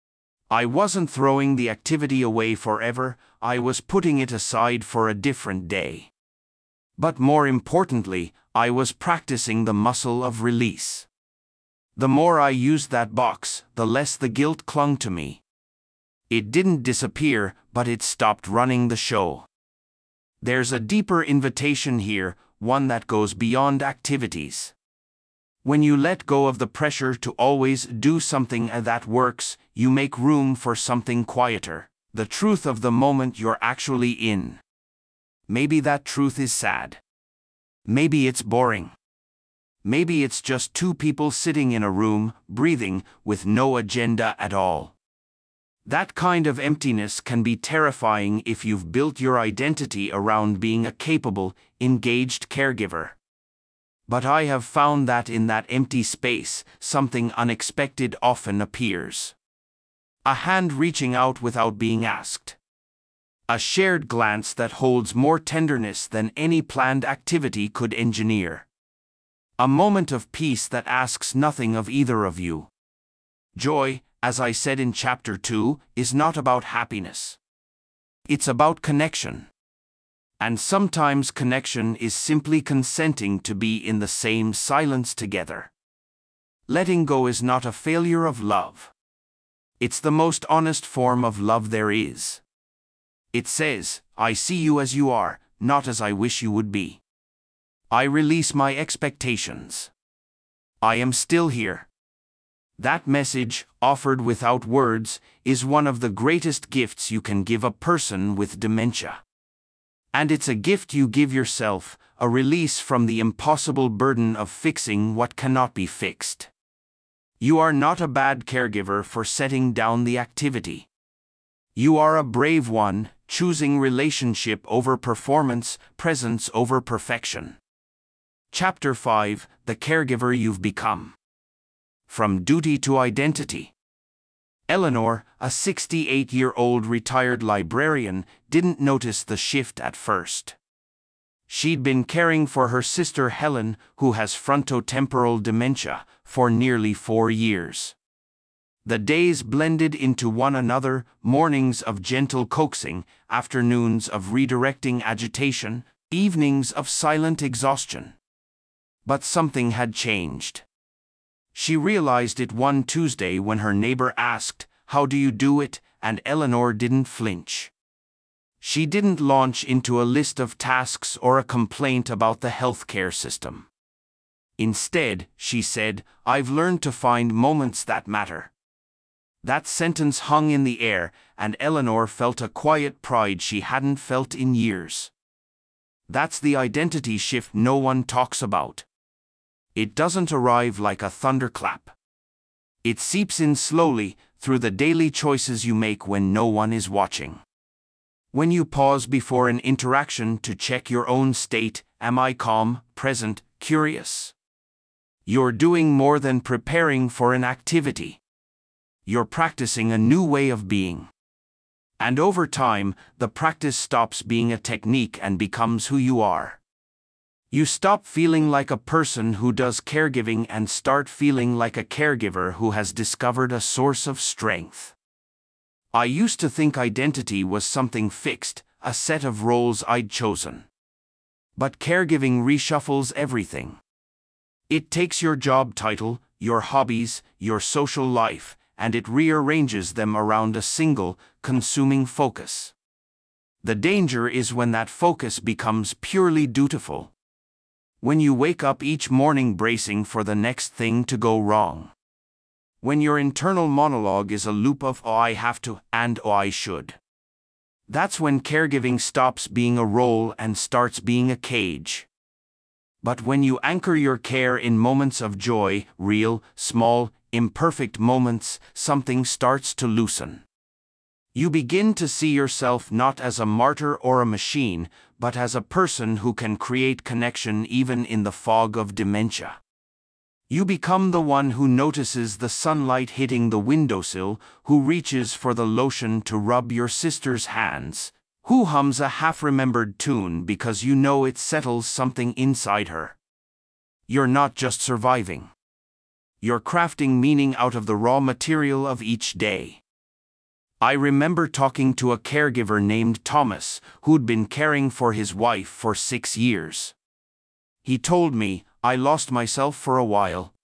I wasn't throwing the activity away forever, I was putting it aside for a different day. But more importantly, I was practicing the muscle of release. The more I used that box, the less the guilt clung to me. It didn't disappear, but it stopped running the show. There's a deeper invitation here, one that goes beyond activities. When you let go of the pressure to always do something that works, you make room for something quieter, the truth of the moment you're actually in. Maybe that truth is sad. Maybe it's boring. Maybe it's just two people sitting in a room, breathing, with no agenda at all. That kind of emptiness can be terrifying if you've built your identity around being a capable, engaged caregiver. But I have found that in that empty space, something unexpected often appears. A hand reaching out without being asked. A shared glance that holds more tenderness than any planned activity could engineer. A moment of peace that asks nothing of either of you. Joy, as I said in chapter two, is not about happiness. It's about connection. And sometimes connection is simply consenting to be in the same silence together. Letting go is not a failure of love. It's the most honest form of love there is. It says, I see you as you are, not as I wish you would be. I release my expectations. I am still here. That message, offered without words, is one of the greatest gifts you can give a person with dementia. And it's a gift you give yourself, a release from the impossible burden of fixing what cannot be fixed. You are not a bad caregiver for setting down the activity. You are a brave one, choosing relationship over performance, presence over perfection. Chapter five, The Caregiver You've Become. From Duty to Identity. Eleanor, a sixty-eight-year-old retired librarian, didn't notice the shift at first. She'd been caring for her sister Helen, who has frontotemporal dementia, for nearly four years. The days blended into one another, mornings of gentle coaxing, afternoons of redirecting agitation, evenings of silent exhaustion. But something had changed. She realized it one Tuesday when her neighbor asked, "How do you do it?" and Eleanor didn't flinch. She didn't launch into a list of tasks or a complaint about the healthcare system. Instead, she said, "I've learned to find moments that matter." That sentence hung in the air, and Eleanor felt a quiet pride she hadn't felt in years. That's the identity shift no one talks about. It doesn't arrive like a thunderclap. It seeps in slowly, through the daily choices you make when no one is watching. When you pause before an interaction to check your own state, am I calm, present, curious? You're doing more than preparing for an activity. You're practicing a new way of being. And over time, the practice stops being a technique and becomes who you are. You stop feeling like a person who does caregiving and start feeling like a caregiver who has discovered a source of strength. I used to think identity was something fixed, a set of roles I'd chosen. But caregiving reshuffles everything. It takes your job title, your hobbies, your social life, and it rearranges them around a single, consuming focus. The danger is when that focus becomes purely dutiful. When you wake up each morning bracing for the next thing to go wrong. When your internal monologue is a loop of "oh I have to" and "oh I should." That's when caregiving stops being a role and starts being a cage. But when you anchor your care in moments of joy, real, small, imperfect moments, something starts to loosen. You begin to see yourself not as a martyr or a machine, but as a person who can create connection even in the fog of dementia. You become the one who notices the sunlight hitting the windowsill, who reaches for the lotion to rub your sister's hands, who hums a half-remembered tune because you know it settles something inside her. You're not just surviving. You're crafting meaning out of the raw material of each day. I remember talking to a caregiver named Thomas, who'd been caring for his wife for six years. He told me, "I lost myself for a while.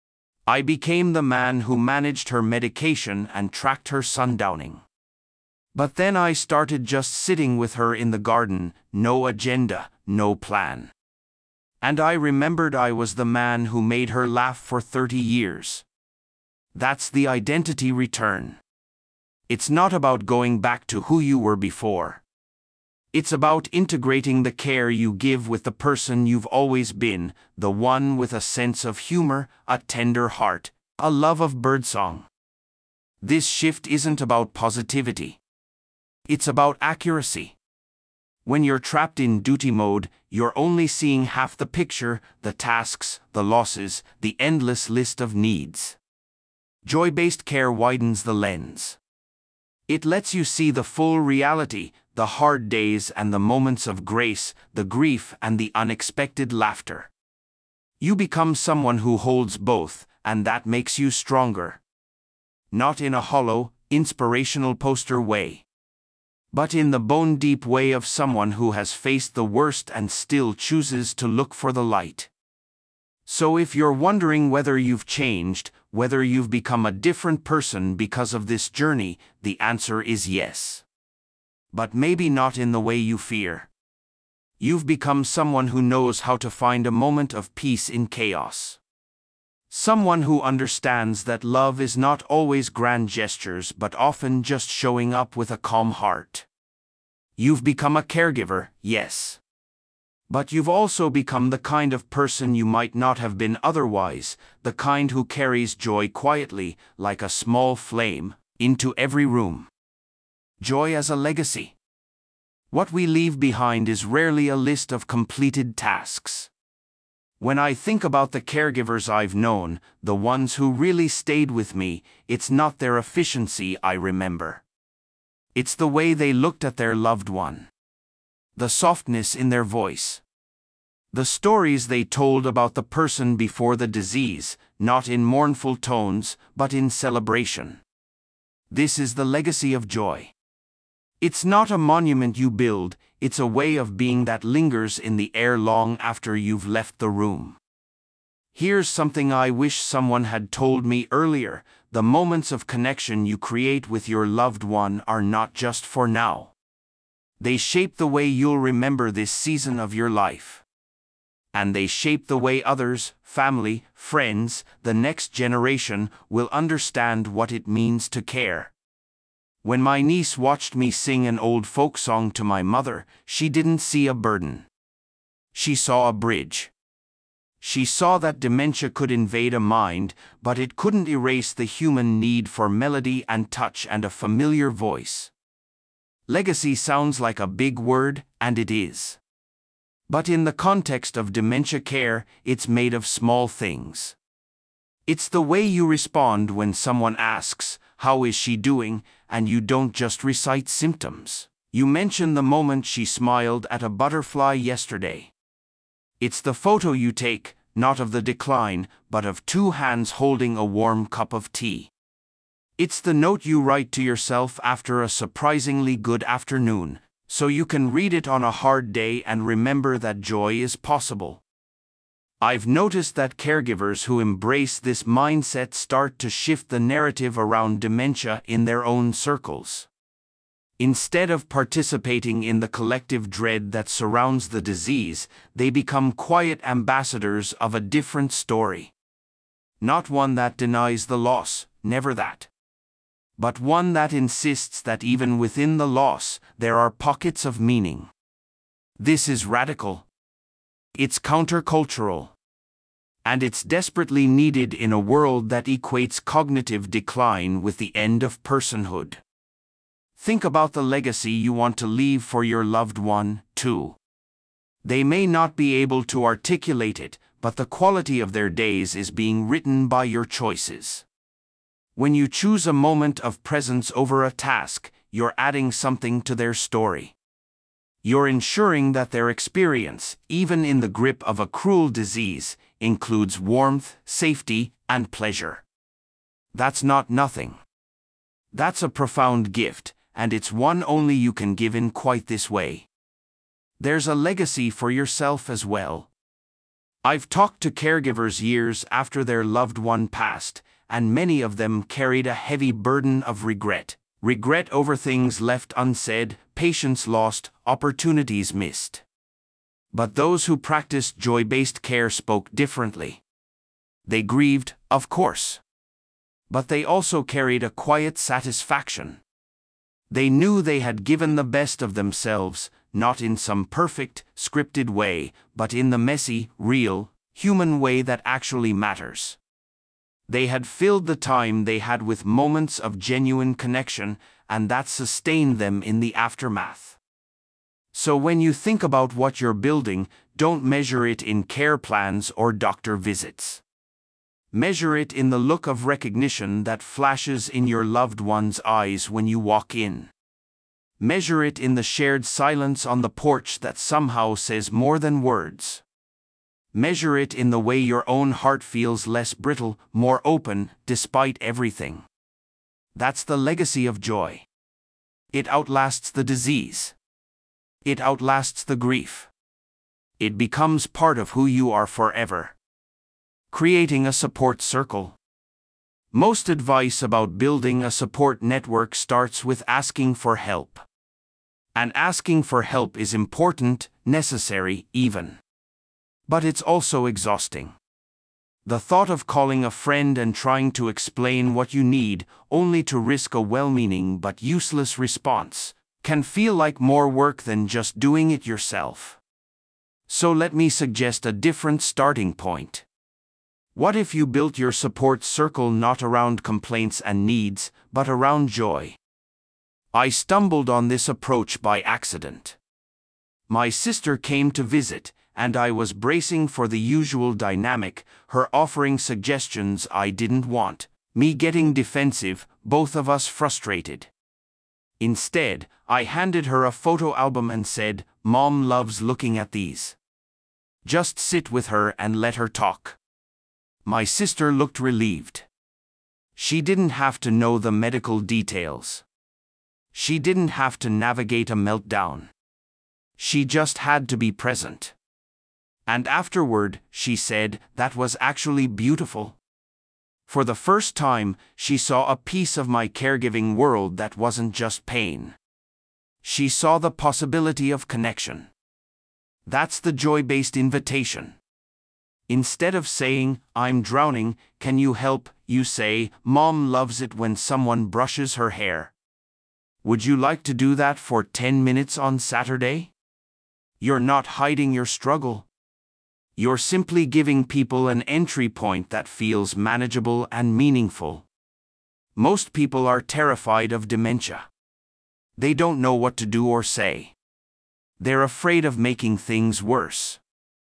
I became the man who managed her medication and tracked her sundowning. But then I started just sitting with her in the garden, no agenda, no plan. And I remembered I was the man who made her laugh for thirty years. That's the identity return. It's not about going back to who you were before. It's about integrating the care you give with the person you've always been, the one with a sense of humor, a tender heart, a love of birdsong. This shift isn't about positivity. It's about accuracy. When you're trapped in duty mode, you're only seeing half the picture, the tasks, the losses, the endless list of needs. Joy-based care widens the lens. It lets you see the full reality, the hard days and the moments of grace, the grief and the unexpected laughter. You become someone who holds both, and that makes you stronger. not in a hollow, inspirational poster way, but in the bone-deep way of someone who has faced the worst and still chooses to look for the light. So if you're wondering whether you've changed, whether you've become a different person because of this journey, the answer is yes. But maybe not in the way you fear. You've become someone who knows how to find a moment of peace in chaos. Someone who understands that love is not always grand gestures but often just showing up with a calm heart. You've become a caregiver, yes. But you've also become the kind of person you might not have been otherwise, the kind who carries joy quietly, like a small flame, into every room. Joy as a legacy. What we leave behind is rarely a list of completed tasks. When I think about the caregivers I've known, the ones who really stayed with me, it's not their efficiency I remember. It's the way they looked at their loved one. The softness in their voice. The stories they told about the person before the disease, not in mournful tones, but in celebration. This is the legacy of joy. It's not a monument you build, it's a way of being that lingers in the air long after you've left the room. Here's something I wish someone had told me earlier: the moments of connection you create with your loved one are not just for now. They shape the way you'll remember this season of your life. And they shape the way others, family, friends, the next generation, will understand what it means to care. When my niece watched me sing an old folk song to my mother, she didn't see a burden. She saw a bridge. She saw that dementia could invade a mind, but it couldn't erase the human need for melody and touch and a familiar voice. Legacy sounds like a big word, and it is. But in the context of dementia care, it's made of small things. It's the way you respond when someone asks, "How is she doing?" and you don't just recite symptoms. You mention the moment she smiled at a butterfly yesterday. It's the photo you take, not of the decline, but of two hands holding a warm cup of tea. It's the note you write to yourself after a surprisingly good afternoon, so you can read it on a hard day and remember that joy is possible. I've noticed that caregivers who embrace this mindset start to shift the narrative around dementia in their own circles. Instead of participating in the collective dread that surrounds the disease, they become quiet ambassadors of a different story. Not one that denies the loss, never that. But one that insists that even within the loss, there are pockets of meaning. This is radical. It's countercultural. And it's desperately needed in a world that equates cognitive decline with the end of personhood. Think about the legacy you want to leave for your loved one, too. They may not be able to articulate it, but the quality of their days is being written by your choices. When you choose a moment of presence over a task, you're adding something to their story. You're ensuring that their experience, even in the grip of a cruel disease, includes warmth, safety, and pleasure. That's not nothing. That's a profound gift, and it's one only you can give in quite this way. There's a legacy for yourself as well. I've talked to caregivers years after their loved one passed, and many of them carried a heavy burden of regret. Regret over things left unsaid, patience lost, opportunities missed. But those who practiced joy-based care spoke differently. They grieved, of course. But they also carried a quiet satisfaction. They knew they had given the best of themselves, not in some perfect, scripted way, but in the messy, real, human way that actually matters. They had filled the time they had with moments of genuine connection, and that sustained them in the aftermath. So when you think about what you're building, don't measure it in care plans or doctor visits. Measure it in the look of recognition that flashes in your loved one's eyes when you walk in. Measure it in the shared silence on the porch that somehow says more than words. Measure it in the way your own heart feels less brittle, more open, despite everything. That's the legacy of joy. It outlasts the disease. It outlasts the grief. It becomes part of who you are forever. Creating a support circle. Most advice about building a support network starts with asking for help. And asking for help is important, necessary, even. But it's also exhausting. The thought of calling a friend and trying to explain what you need, only to risk a well-meaning but useless response, can feel like more work than just doing it yourself. So let me suggest a different starting point. What if you built your support circle not around complaints and needs, but around joy? I stumbled on this approach by accident. My sister came to visit, and I was bracing for the usual dynamic, her offering suggestions I didn't want, me getting defensive, both of us frustrated. Instead, I handed her a photo album and said, "Mom loves looking at these. Just sit with her and let her talk." My sister looked relieved. She didn't have to know the medical details. She didn't have to navigate a meltdown. She just had to be present. And afterward, she said, "That was actually beautiful." For the first time, she saw a piece of my caregiving world that wasn't just pain. She saw the possibility of connection. That's the joy-based invitation. Instead of saying, "I'm drowning, can you help?" you say, "Mom loves it when someone brushes her hair. Would you like to do that for ten minutes on Saturday?" You're not hiding your struggle. You're simply giving people an entry point that feels manageable and meaningful. Most people are terrified of dementia. They don't know what to do or say. They're afraid of making things worse.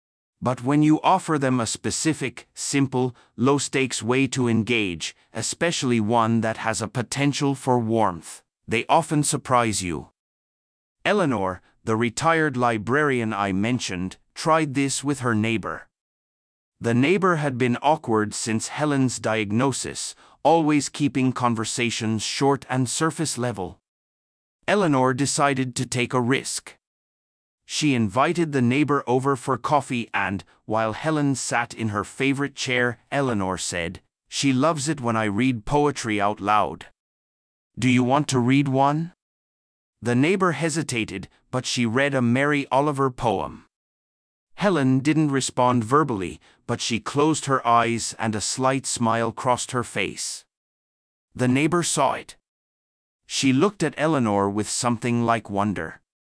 But when you offer them a specific, simple, low-stakes way to engage, especially one that has a potential for warmth, they often surprise you. Eleanor, the retired librarian I mentioned, tried this with her neighbor. The neighbor had been awkward since Helen's diagnosis, always keeping conversations short and surface level. Eleanor decided to take a risk. She invited the neighbor over for coffee and, while Helen sat in her favorite chair, Eleanor said, "She loves it when I read poetry out loud. Do you want to read one?" The neighbor hesitated, but she read a Mary Oliver poem. Helen didn't respond verbally, but she closed her eyes and a slight smile crossed her face. The neighbor saw it. She looked at Eleanor with something like wonder.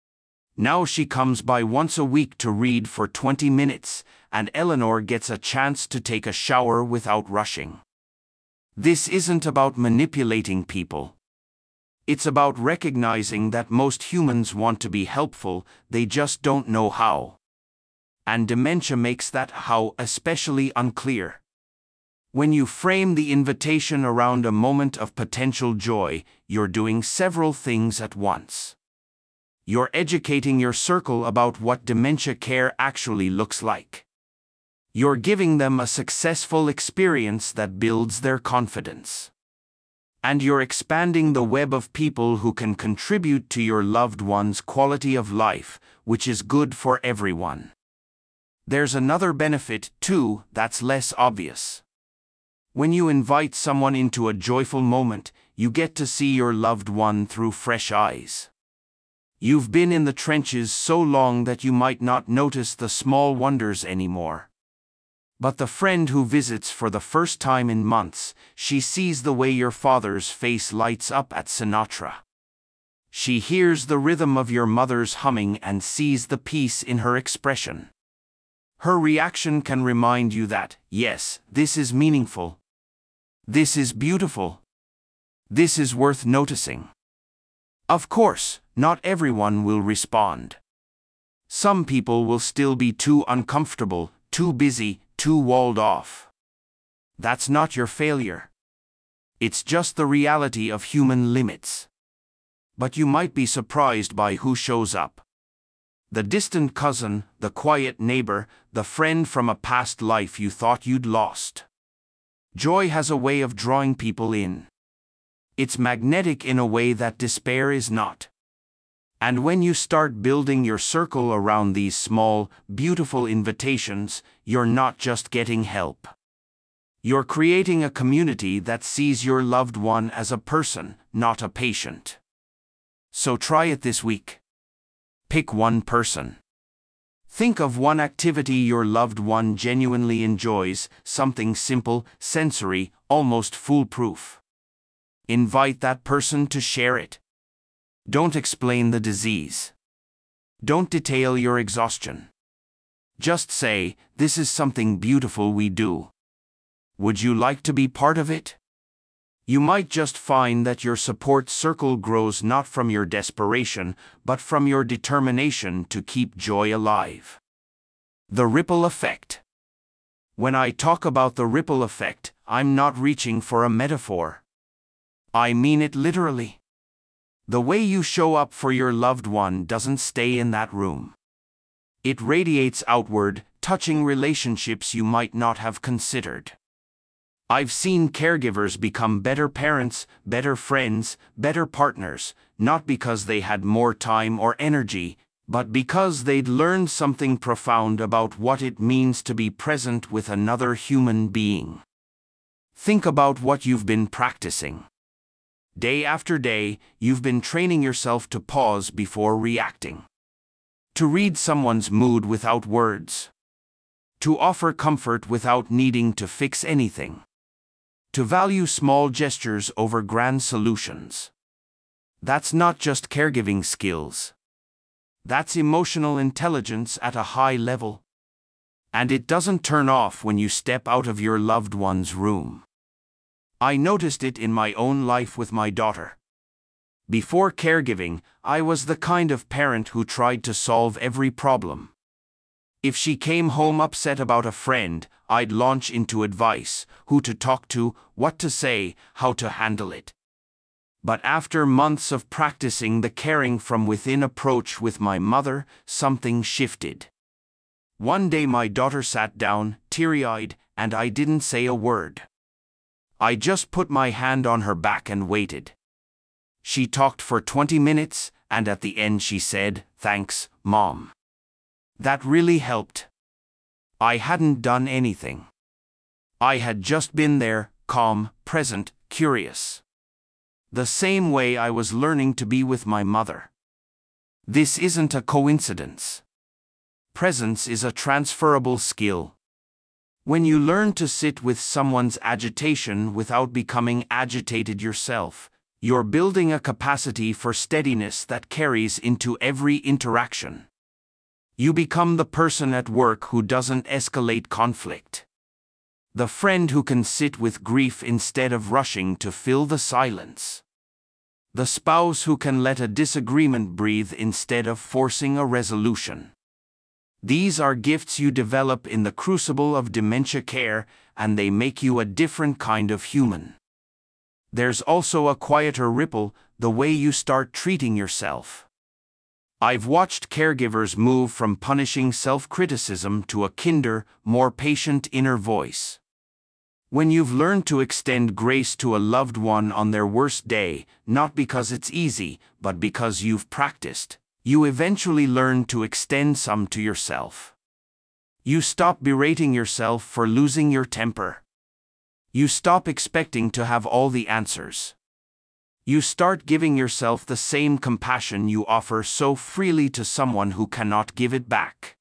Now she comes by once a week to read for twenty minutes, and Eleanor gets a chance to take a shower without rushing. This isn't about manipulating people. It's about recognizing that most humans want to be helpful, they just don't know how. And dementia makes that how especially unclear. When you frame the invitation around a moment of potential joy, you're doing several things at once. You're educating your circle about what dementia care actually looks like. You're giving them a successful experience that builds their confidence. And you're expanding the web of people who can contribute to your loved one's quality of life, which is good for everyone. There's another benefit, too, that's less obvious. When you invite someone into a joyful moment, you get to see your loved one through fresh eyes. You've been in the trenches so long that you might not notice the small wonders anymore. But the friend who visits for the first time in months, she sees the way your father's face lights up at Sinatra. She hears the rhythm of your mother's humming and sees the peace in her expression. Her reaction can remind you that, yes, this is meaningful. This is beautiful. This is worth noticing. Of course, not everyone will respond. Some people will still be too uncomfortable, too busy, too walled off. That's not your failure. It's just the reality of human limits. But you might be surprised by who shows up. The distant cousin, the quiet neighbor, the friend from a past life you thought you'd lost. Joy has a way of drawing people in. It's magnetic in a way that despair is not. And when you start building your circle around these small, beautiful invitations, you're not just getting help. You're creating a community that sees your loved one as a person, not a patient. So try it this week. Pick one person. Think of one activity your loved one genuinely enjoys, something simple, sensory, almost foolproof. Invite that person to share it. Don't explain the disease. Don't detail your exhaustion. Just say, "This is something beautiful we do. Would you like to be part of it?" You might just find that your support circle grows not from your desperation, but from your determination to keep joy alive. The ripple effect. When I talk about the ripple effect, I'm not reaching for a metaphor. I mean it literally. The way you show up for your loved one doesn't stay in that room. It radiates outward, touching relationships you might not have considered. I've seen caregivers become better parents, better friends, better partners, not because they had more time or energy, but because they'd learned something profound about what it means to be present with another human being. Think about what you've been practicing. Day after day, you've been training yourself to pause before reacting. To read someone's mood without words. To offer comfort without needing to fix anything. To value small gestures over grand solutions. That's not just caregiving skills. That's emotional intelligence at a high level. And it doesn't turn off when you step out of your loved one's room. I noticed it in my own life with my daughter. Before caregiving, I was the kind of parent who tried to solve every problem. If she came home upset about a friend, I'd launch into advice, who to talk to, what to say, how to handle it. But after months of practicing the caring from within approach with my mother, something shifted. One day my daughter sat down, teary-eyed, and I didn't say a word. I just put my hand on her back and waited. She talked for twenty minutes, and at the end she said, "Thanks, Mom." That really helped. I hadn't done anything. I had just been there, calm, present, curious. The same way I was learning to be with my mother. This isn't a coincidence. Presence is a transferable skill. When you learn to sit with someone's agitation without becoming agitated yourself, you're building a capacity for steadiness that carries into every interaction. You become the person at work who doesn't escalate conflict. The friend who can sit with grief instead of rushing to fill the silence. The spouse who can let a disagreement breathe instead of forcing a resolution. These are gifts you develop in the crucible of dementia care, and they make you a different kind of human. There's also a quieter ripple, the way you start treating yourself. I've watched caregivers move from punishing self-criticism to a kinder, more patient inner voice. When you've learned to extend grace to a loved one on their worst day, not because it's easy, but because you've practiced, you eventually learn to extend some to yourself. You stop berating yourself for losing your temper. You stop expecting to have all the answers. You start giving yourself the same compassion you offer so freely to someone who cannot give it back.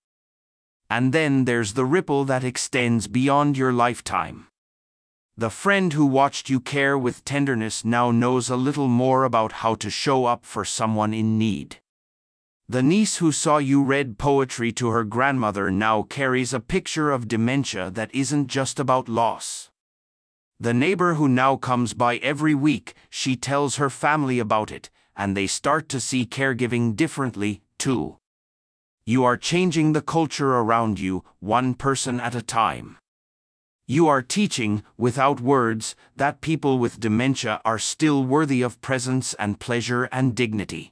And then there's the ripple that extends beyond your lifetime. The friend who watched you care with tenderness now knows a little more about how to show up for someone in need. The niece who saw you read poetry to her grandmother now carries a picture of dementia that isn't just about loss. The neighbor who now comes by every week, she tells her family about it, and they start to see caregiving differently, too. You are changing the culture around you, one person at a time. You are teaching, without words, that people with dementia are still worthy of presence and pleasure and dignity.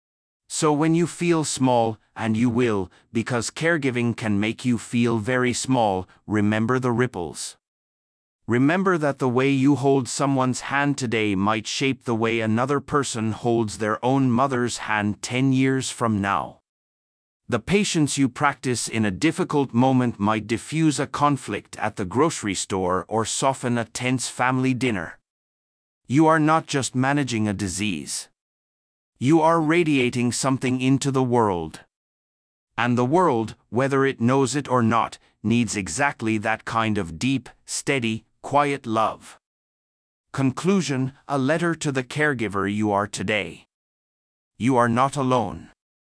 So when you feel small, and you will, because caregiving can make you feel very small, remember the ripples. Remember that the way you hold someone's hand today might shape the way another person holds their own mother's hand ten years from now. The patience you practice in a difficult moment might diffuse a conflict at the grocery store or soften a tense family dinner. You are not just managing a disease. You are radiating something into the world. And the world, whether it knows it or not, needs exactly that kind of deep, steady, quiet love. Conclusion: a letter to the caregiver you are today. You are not alone.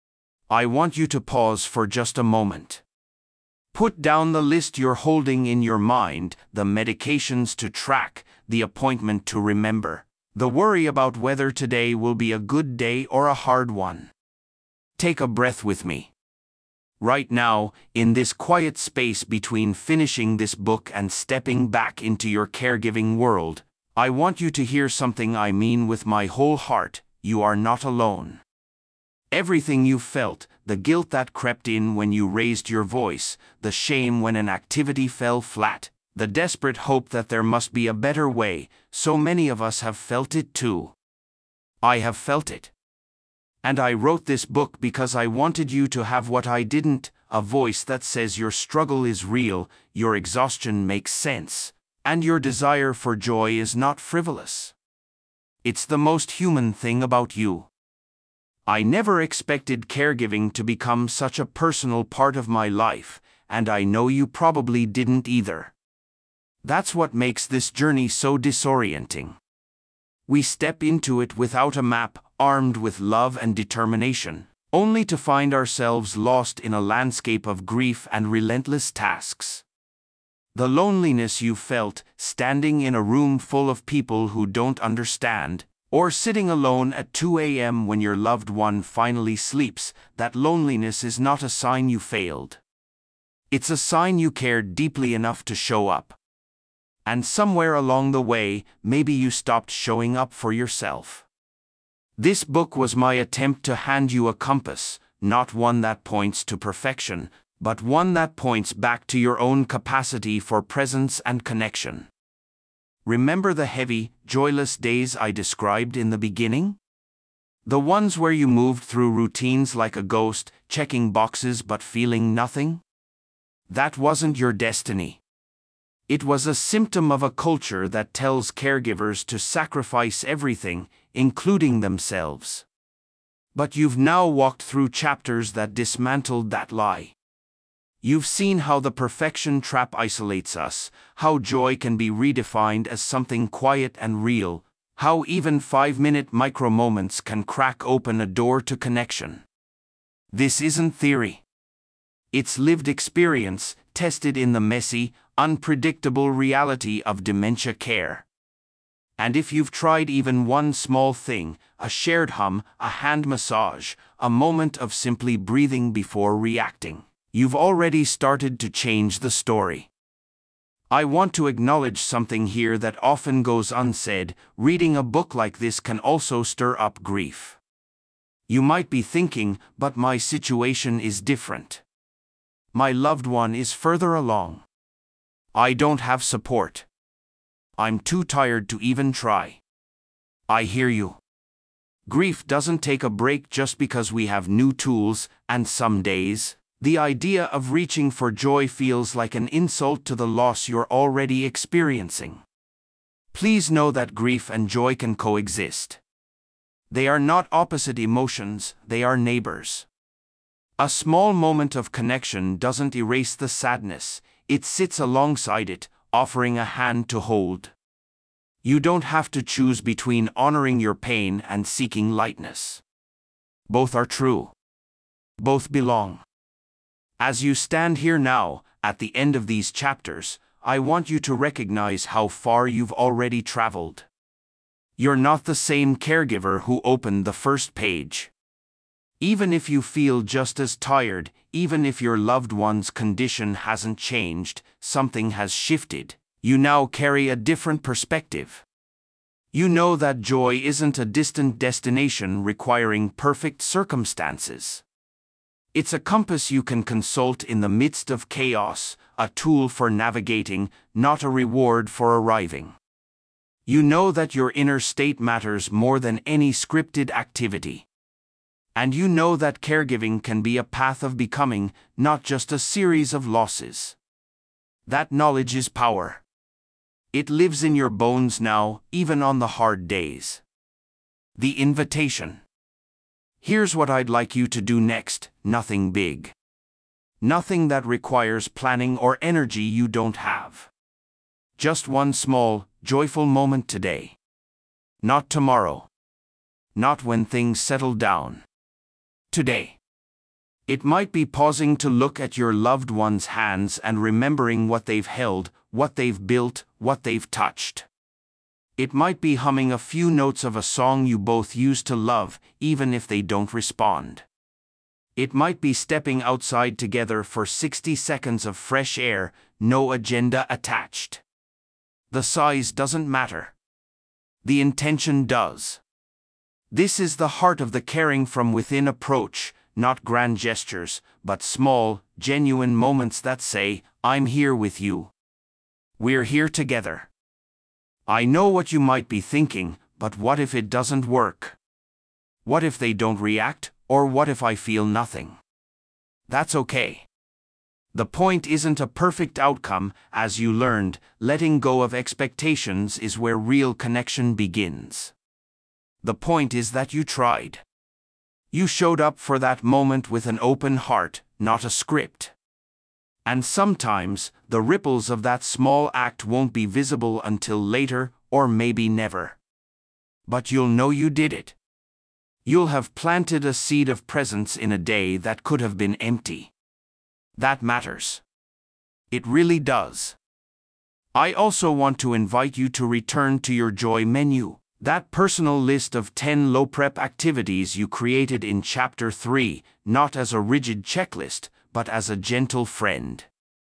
I want you to pause for just a moment. Put down the list you're holding in your mind, the medications to track, the appointment to remember, the worry about whether today will be a good day or a hard one. Take a breath with me. Right now, in this quiet space between finishing this book and stepping back into your caregiving world, I want you to hear something I mean with my whole heart: you are not alone. Everything you felt, the guilt that crept in when you raised your voice, the shame when an activity fell flat, the desperate hope that there must be a better way, so many of us have felt it too. I have felt it. And I wrote this book because I wanted you to have what I didn't, a voice that says your struggle is real, your exhaustion makes sense, and your desire for joy is not frivolous. It's the most human thing about you. I never expected caregiving to become such a personal part of my life, and I know you probably didn't either. That's what makes this journey so disorienting. We step into it without a map, armed with love and determination, only to find ourselves lost in a landscape of grief and relentless tasks. The loneliness you felt, standing in a room full of people who don't understand, or sitting alone at two a m when your loved one finally sleeps, that loneliness is not a sign you failed. It's a sign you cared deeply enough to show up. And somewhere along the way, maybe you stopped showing up for yourself. This book was my attempt to hand you a compass, not one that points to perfection, but one that points back to your own capacity for presence and connection. Remember the heavy, joyless days I described in the beginning? The ones where you moved through routines like a ghost, checking boxes but feeling nothing? That wasn't your destiny. It was a symptom of a culture that tells caregivers to sacrifice everything, including themselves. But you've now walked through chapters that dismantled that lie. You've seen how the perfection trap isolates us, how joy can be redefined as something quiet and real, how even five-minute micro-moments can crack open a door to connection. This isn't theory. It's lived experience, tested in the messy, unpredictable reality of dementia care. And if you've tried even one small thing, a shared hum, a hand massage, a moment of simply breathing before reacting, you've already started to change the story. I want to acknowledge something here that often goes unsaid: reading a book like this can also stir up grief. You might be thinking, but my situation is different. My loved one is further along. I don't have support. I'm too tired to even try. I hear you. Grief doesn't take a break just because we have new tools, and some days, the idea of reaching for joy feels like an insult to the loss you're already experiencing. Please know that grief and joy can coexist. They are not opposite emotions, they are neighbors. A small moment of connection doesn't erase the sadness, it sits alongside it, offering a hand to hold. You don't have to choose between honoring your pain and seeking lightness. Both are true. Both belong. As you stand here now, at the end of these chapters, I want you to recognize how far you've already traveled. You're not the same caregiver who opened the first page. Even if you feel just as tired, even if your loved one's condition hasn't changed, something has shifted. You now carry a different perspective. You know that joy isn't a distant destination requiring perfect circumstances. It's a compass you can consult in the midst of chaos, a tool for navigating, not a reward for arriving. You know that your inner state matters more than any scripted activity. And you know that caregiving can be a path of becoming, not just a series of losses. That knowledge is power. It lives in your bones now, even on the hard days. The invitation. Here's what I'd like you to do next: nothing big. Nothing that requires planning or energy you don't have. Just one small, joyful moment today. Not tomorrow. Not when things settle down. Today. It might be pausing to look at your loved one's hands and remembering what they've held, what they've built, what they've touched. It might be humming a few notes of a song you both used to love, even if they don't respond. It might be stepping outside together for sixty seconds of fresh air, no agenda attached. The size doesn't matter. The intention does. This is the heart of the caring from within approach, not grand gestures, but small, genuine moments that say, "I'm here with you. We're here together." I know what you might be thinking, but what if it doesn't work? What if they don't react, or what if I feel nothing? That's okay. The point isn't a perfect outcome. As you learned, letting go of expectations is where real connection begins. The point is that you tried. You showed up for that moment with an open heart, not a script. And sometimes, the ripples of that small act won't be visible until later, or maybe never. But you'll know you did it. You'll have planted a seed of presence in a day that could have been empty. That matters. It really does. I also want to invite you to return to your joy menu. That personal list of ten low-prep activities you created in Chapter three, not as a rigid checklist, but as a gentle friend.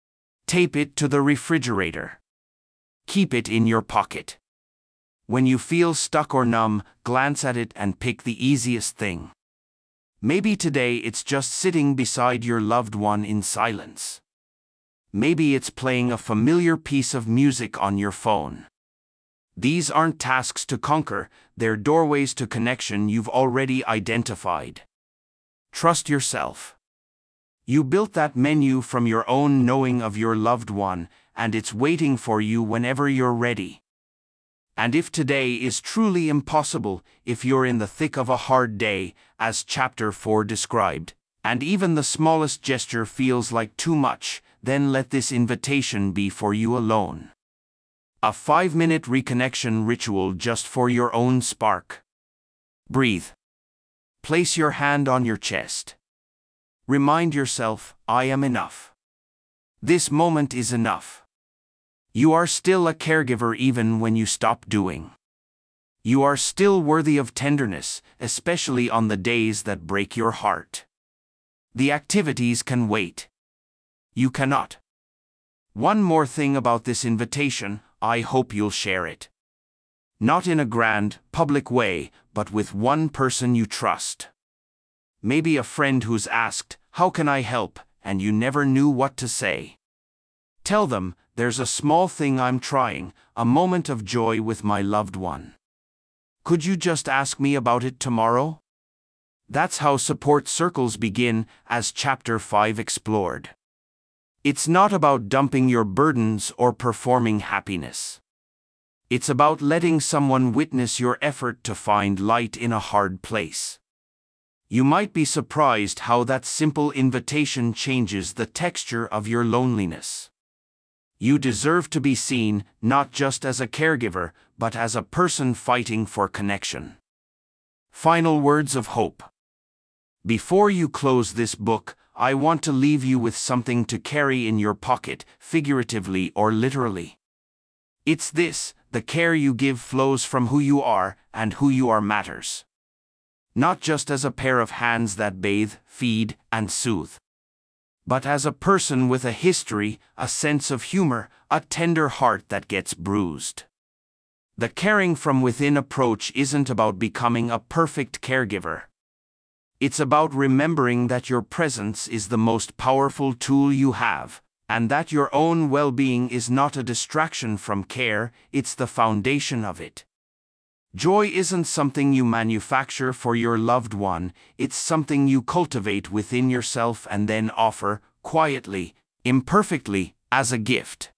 Tape it to the refrigerator. Keep it in your pocket. When you feel stuck or numb, glance at it and pick the easiest thing. Maybe today it's just sitting beside your loved one in silence. Maybe it's playing a familiar piece of music on your phone. These aren't tasks to conquer, they're doorways to connection you've already identified. Trust yourself. You built that menu from your own knowing of your loved one, and it's waiting for you whenever you're ready. And if today is truly impossible, if you're in the thick of a hard day, as Chapter four described, and even the smallest gesture feels like too much, then let this invitation be for you alone. A five-minute reconnection ritual just for your own spark. Breathe. Place your hand on your chest. Remind yourself, I am enough. This moment is enough. You are still a caregiver even when you stop doing. You are still worthy of tenderness, especially on the days that break your heart. The activities can wait. You cannot. One more thing about this invitation, I hope you'll share it. Not in a grand, public way, but with one person you trust. Maybe a friend who's asked, "How can I help?" and you never knew what to say. Tell them, "There's a small thing I'm trying, a moment of joy with my loved one. Could you just ask me about it tomorrow?" That's how support circles begin, as Chapter five explored. It's not about dumping your burdens or performing happiness. It's about letting someone witness your effort to find light in a hard place. You might be surprised how that simple invitation changes the texture of your loneliness. You deserve to be seen, not just as a caregiver, but as a person fighting for connection. Final words of hope. Before you close this book, I want to leave you with something to carry in your pocket, figuratively or literally. It's this: the care you give flows from who you are, and who you are matters. Not just as a pair of hands that bathe, feed, and soothe, but as a person with a history, a sense of humor, a tender heart that gets bruised. The caring from within approach isn't about becoming a perfect caregiver. It's about remembering that your presence is the most powerful tool you have, and that your own well-being is not a distraction from care, it's the foundation of it. Joy isn't something you manufacture for your loved one, it's something you cultivate within yourself and then offer, quietly, imperfectly, as a gift.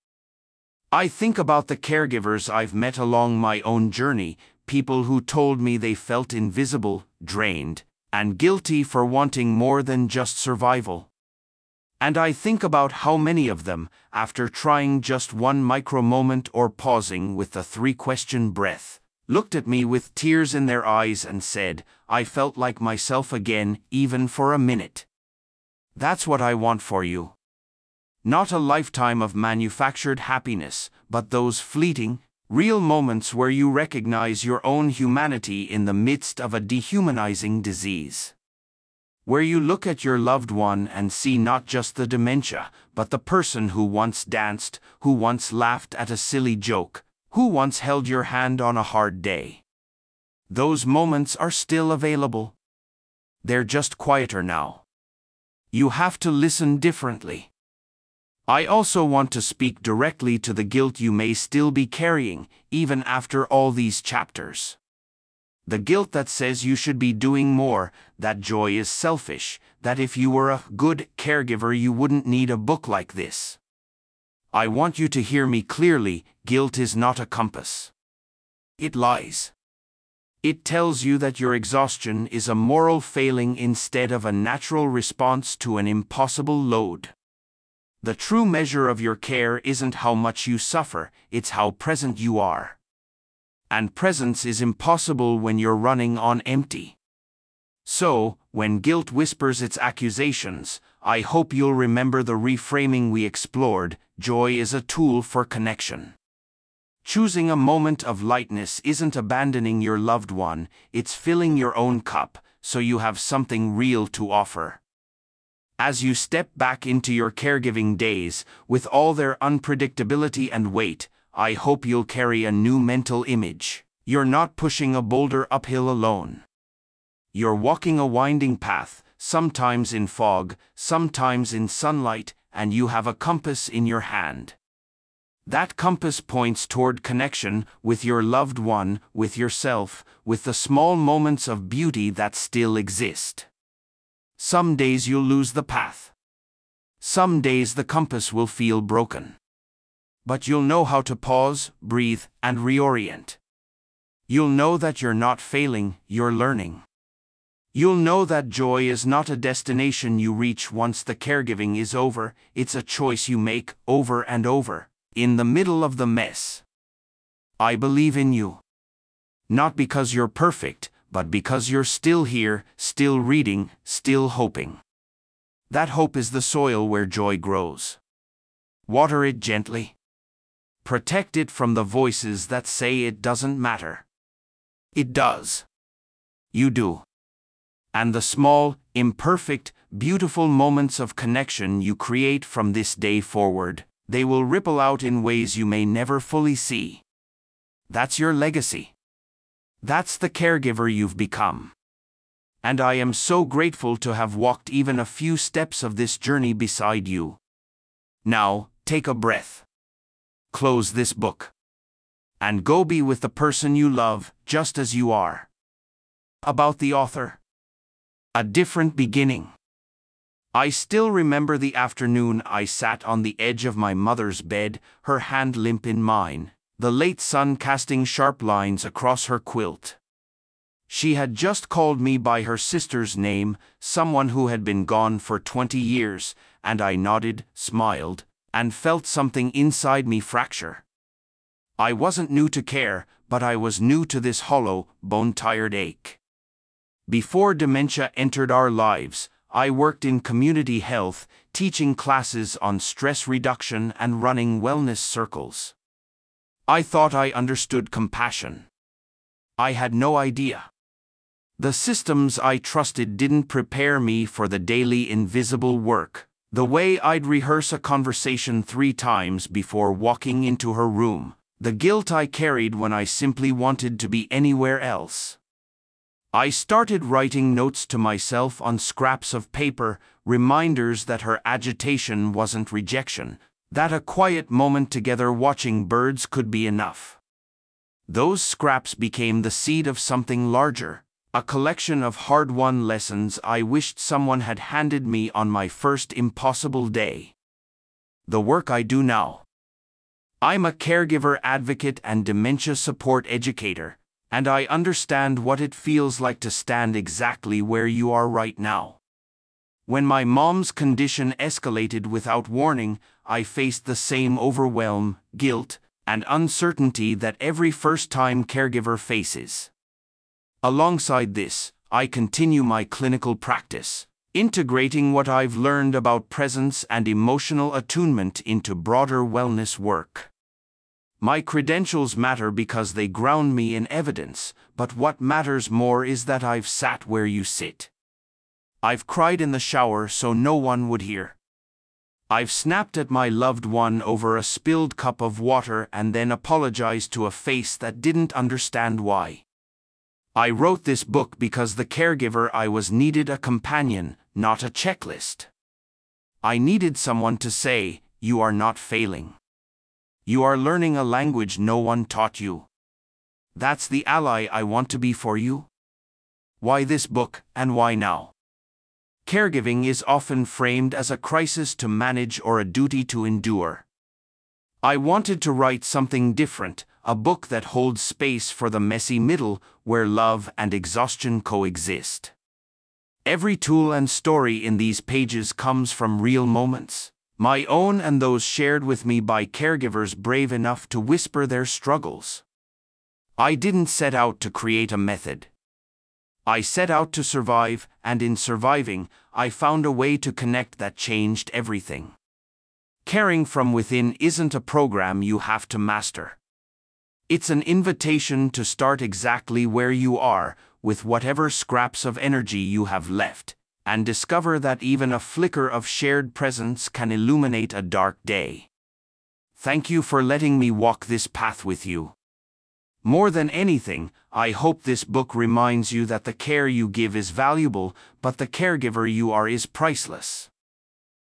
I think about the caregivers I've met along my own journey, people who told me they felt invisible, drained, and guilty for wanting more than just survival. And I think about how many of them, after trying just one micro moment or pausing with the three-question breath, looked at me with tears in their eyes and said, "I felt like myself again, even for a minute." That's what I want for you. Not a lifetime of manufactured happiness, but those fleeting, real moments where you recognize your own humanity in the midst of a dehumanizing disease. Where you look at your loved one and see not just the dementia, but the person who once danced, who once laughed at a silly joke, who once held your hand on a hard day. Those moments are still available. They're just quieter now. You have to listen differently. I also want to speak directly to the guilt you may still be carrying, even after all these chapters. The guilt that says you should be doing more, that joy is selfish, that if you were a good caregiver you wouldn't need a book like this. I want you to hear me clearly, guilt is not a compass. It lies. It tells you that your exhaustion is a moral failing instead of a natural response to an impossible load. The true measure of your care isn't how much you suffer, it's how present you are. And presence is impossible when you're running on empty. So, when guilt whispers its accusations, I hope you'll remember the reframing we explored: joy is a tool for connection. Choosing a moment of lightness isn't abandoning your loved one, it's filling your own cup, so you have something real to offer. As you step back into your caregiving days, with all their unpredictability and weight, I hope you'll carry a new mental image. You're not pushing a boulder uphill alone. You're walking a winding path, sometimes in fog, sometimes in sunlight, and you have a compass in your hand. That compass points toward connection with your loved one, with yourself, with the small moments of beauty that still exist. Some days you'll lose the path. Some days the compass will feel broken. But you'll know how to pause, breathe, and reorient. You'll know that you're not failing, you're learning. You'll know that joy is not a destination you reach once the caregiving is over, it's a choice you make over and over, in the middle of the mess. I believe in you. Not because you're perfect, but because you're still here, still reading, still hoping. That hope is the soil where joy grows. Water it gently. Protect it from the voices that say it doesn't matter. It does. You do. And the small, imperfect, beautiful moments of connection you create from this day forward, they will ripple out in ways you may never fully see. That's your legacy. That's the caregiver you've become. And I am so grateful to have walked even a few steps of this journey beside you. Now, take a breath. Close this book. And go be with the person you love, just as you are. About the author. A different beginning. I still remember the afternoon I sat on the edge of my mother's bed, her hand limp in mine, the late sun casting sharp lines across her quilt. She had just called me by her sister's name, someone who had been gone for twenty years, and I nodded, smiled, and felt something inside me fracture. I wasn't new to care, but I was new to this hollow, bone-tired ache. Before dementia entered our lives, I worked in community health, teaching classes on stress reduction and running wellness circles. I thought I understood compassion. I had no idea. The systems I trusted didn't prepare me for the daily invisible work, the way I'd rehearse a conversation three times before walking into her room, the guilt I carried when I simply wanted to be anywhere else. I started writing notes to myself on scraps of paper, reminders that her agitation wasn't rejection, that a quiet moment together watching birds could be enough. Those scraps became the seed of something larger, a collection of hard-won lessons I wished someone had handed me on my first impossible day. The work I do now. I'm a caregiver advocate and dementia support educator, and I understand what it feels like to stand exactly where you are right now. When my mom's condition escalated without warning, I faced the same overwhelm, guilt, and uncertainty that every first-time caregiver faces. Alongside this, I continue my clinical practice, integrating what I've learned about presence and emotional attunement into broader wellness work. My credentials matter because they ground me in evidence, but what matters more is that I've sat where you sit. I've cried in the shower so no one would hear. I've snapped at my loved one over a spilled cup of water and then apologized to a face that didn't understand why. I wrote this book because the caregiver I was needed a companion, not a checklist. I needed someone to say, "You are not failing. You are learning a language no one taught you." That's the ally I want to be for you. Why this book, and why now? Caregiving is often framed as a crisis to manage or a duty to endure. I wanted to write something different, a book that holds space for the messy middle, where love and exhaustion coexist. Every tool and story in these pages comes from real moments, my own and those shared with me by caregivers brave enough to whisper their struggles. I didn't set out to create a method. I set out to survive, and in surviving, I found a way to connect that changed everything. Caring from within isn't a program you have to master. It's an invitation to start exactly where you are, with whatever scraps of energy you have left, and discover that even a flicker of shared presence can illuminate a dark day. Thank you for letting me walk this path with you. More than anything, I hope this book reminds you that the care you give is valuable, but the caregiver you are is priceless.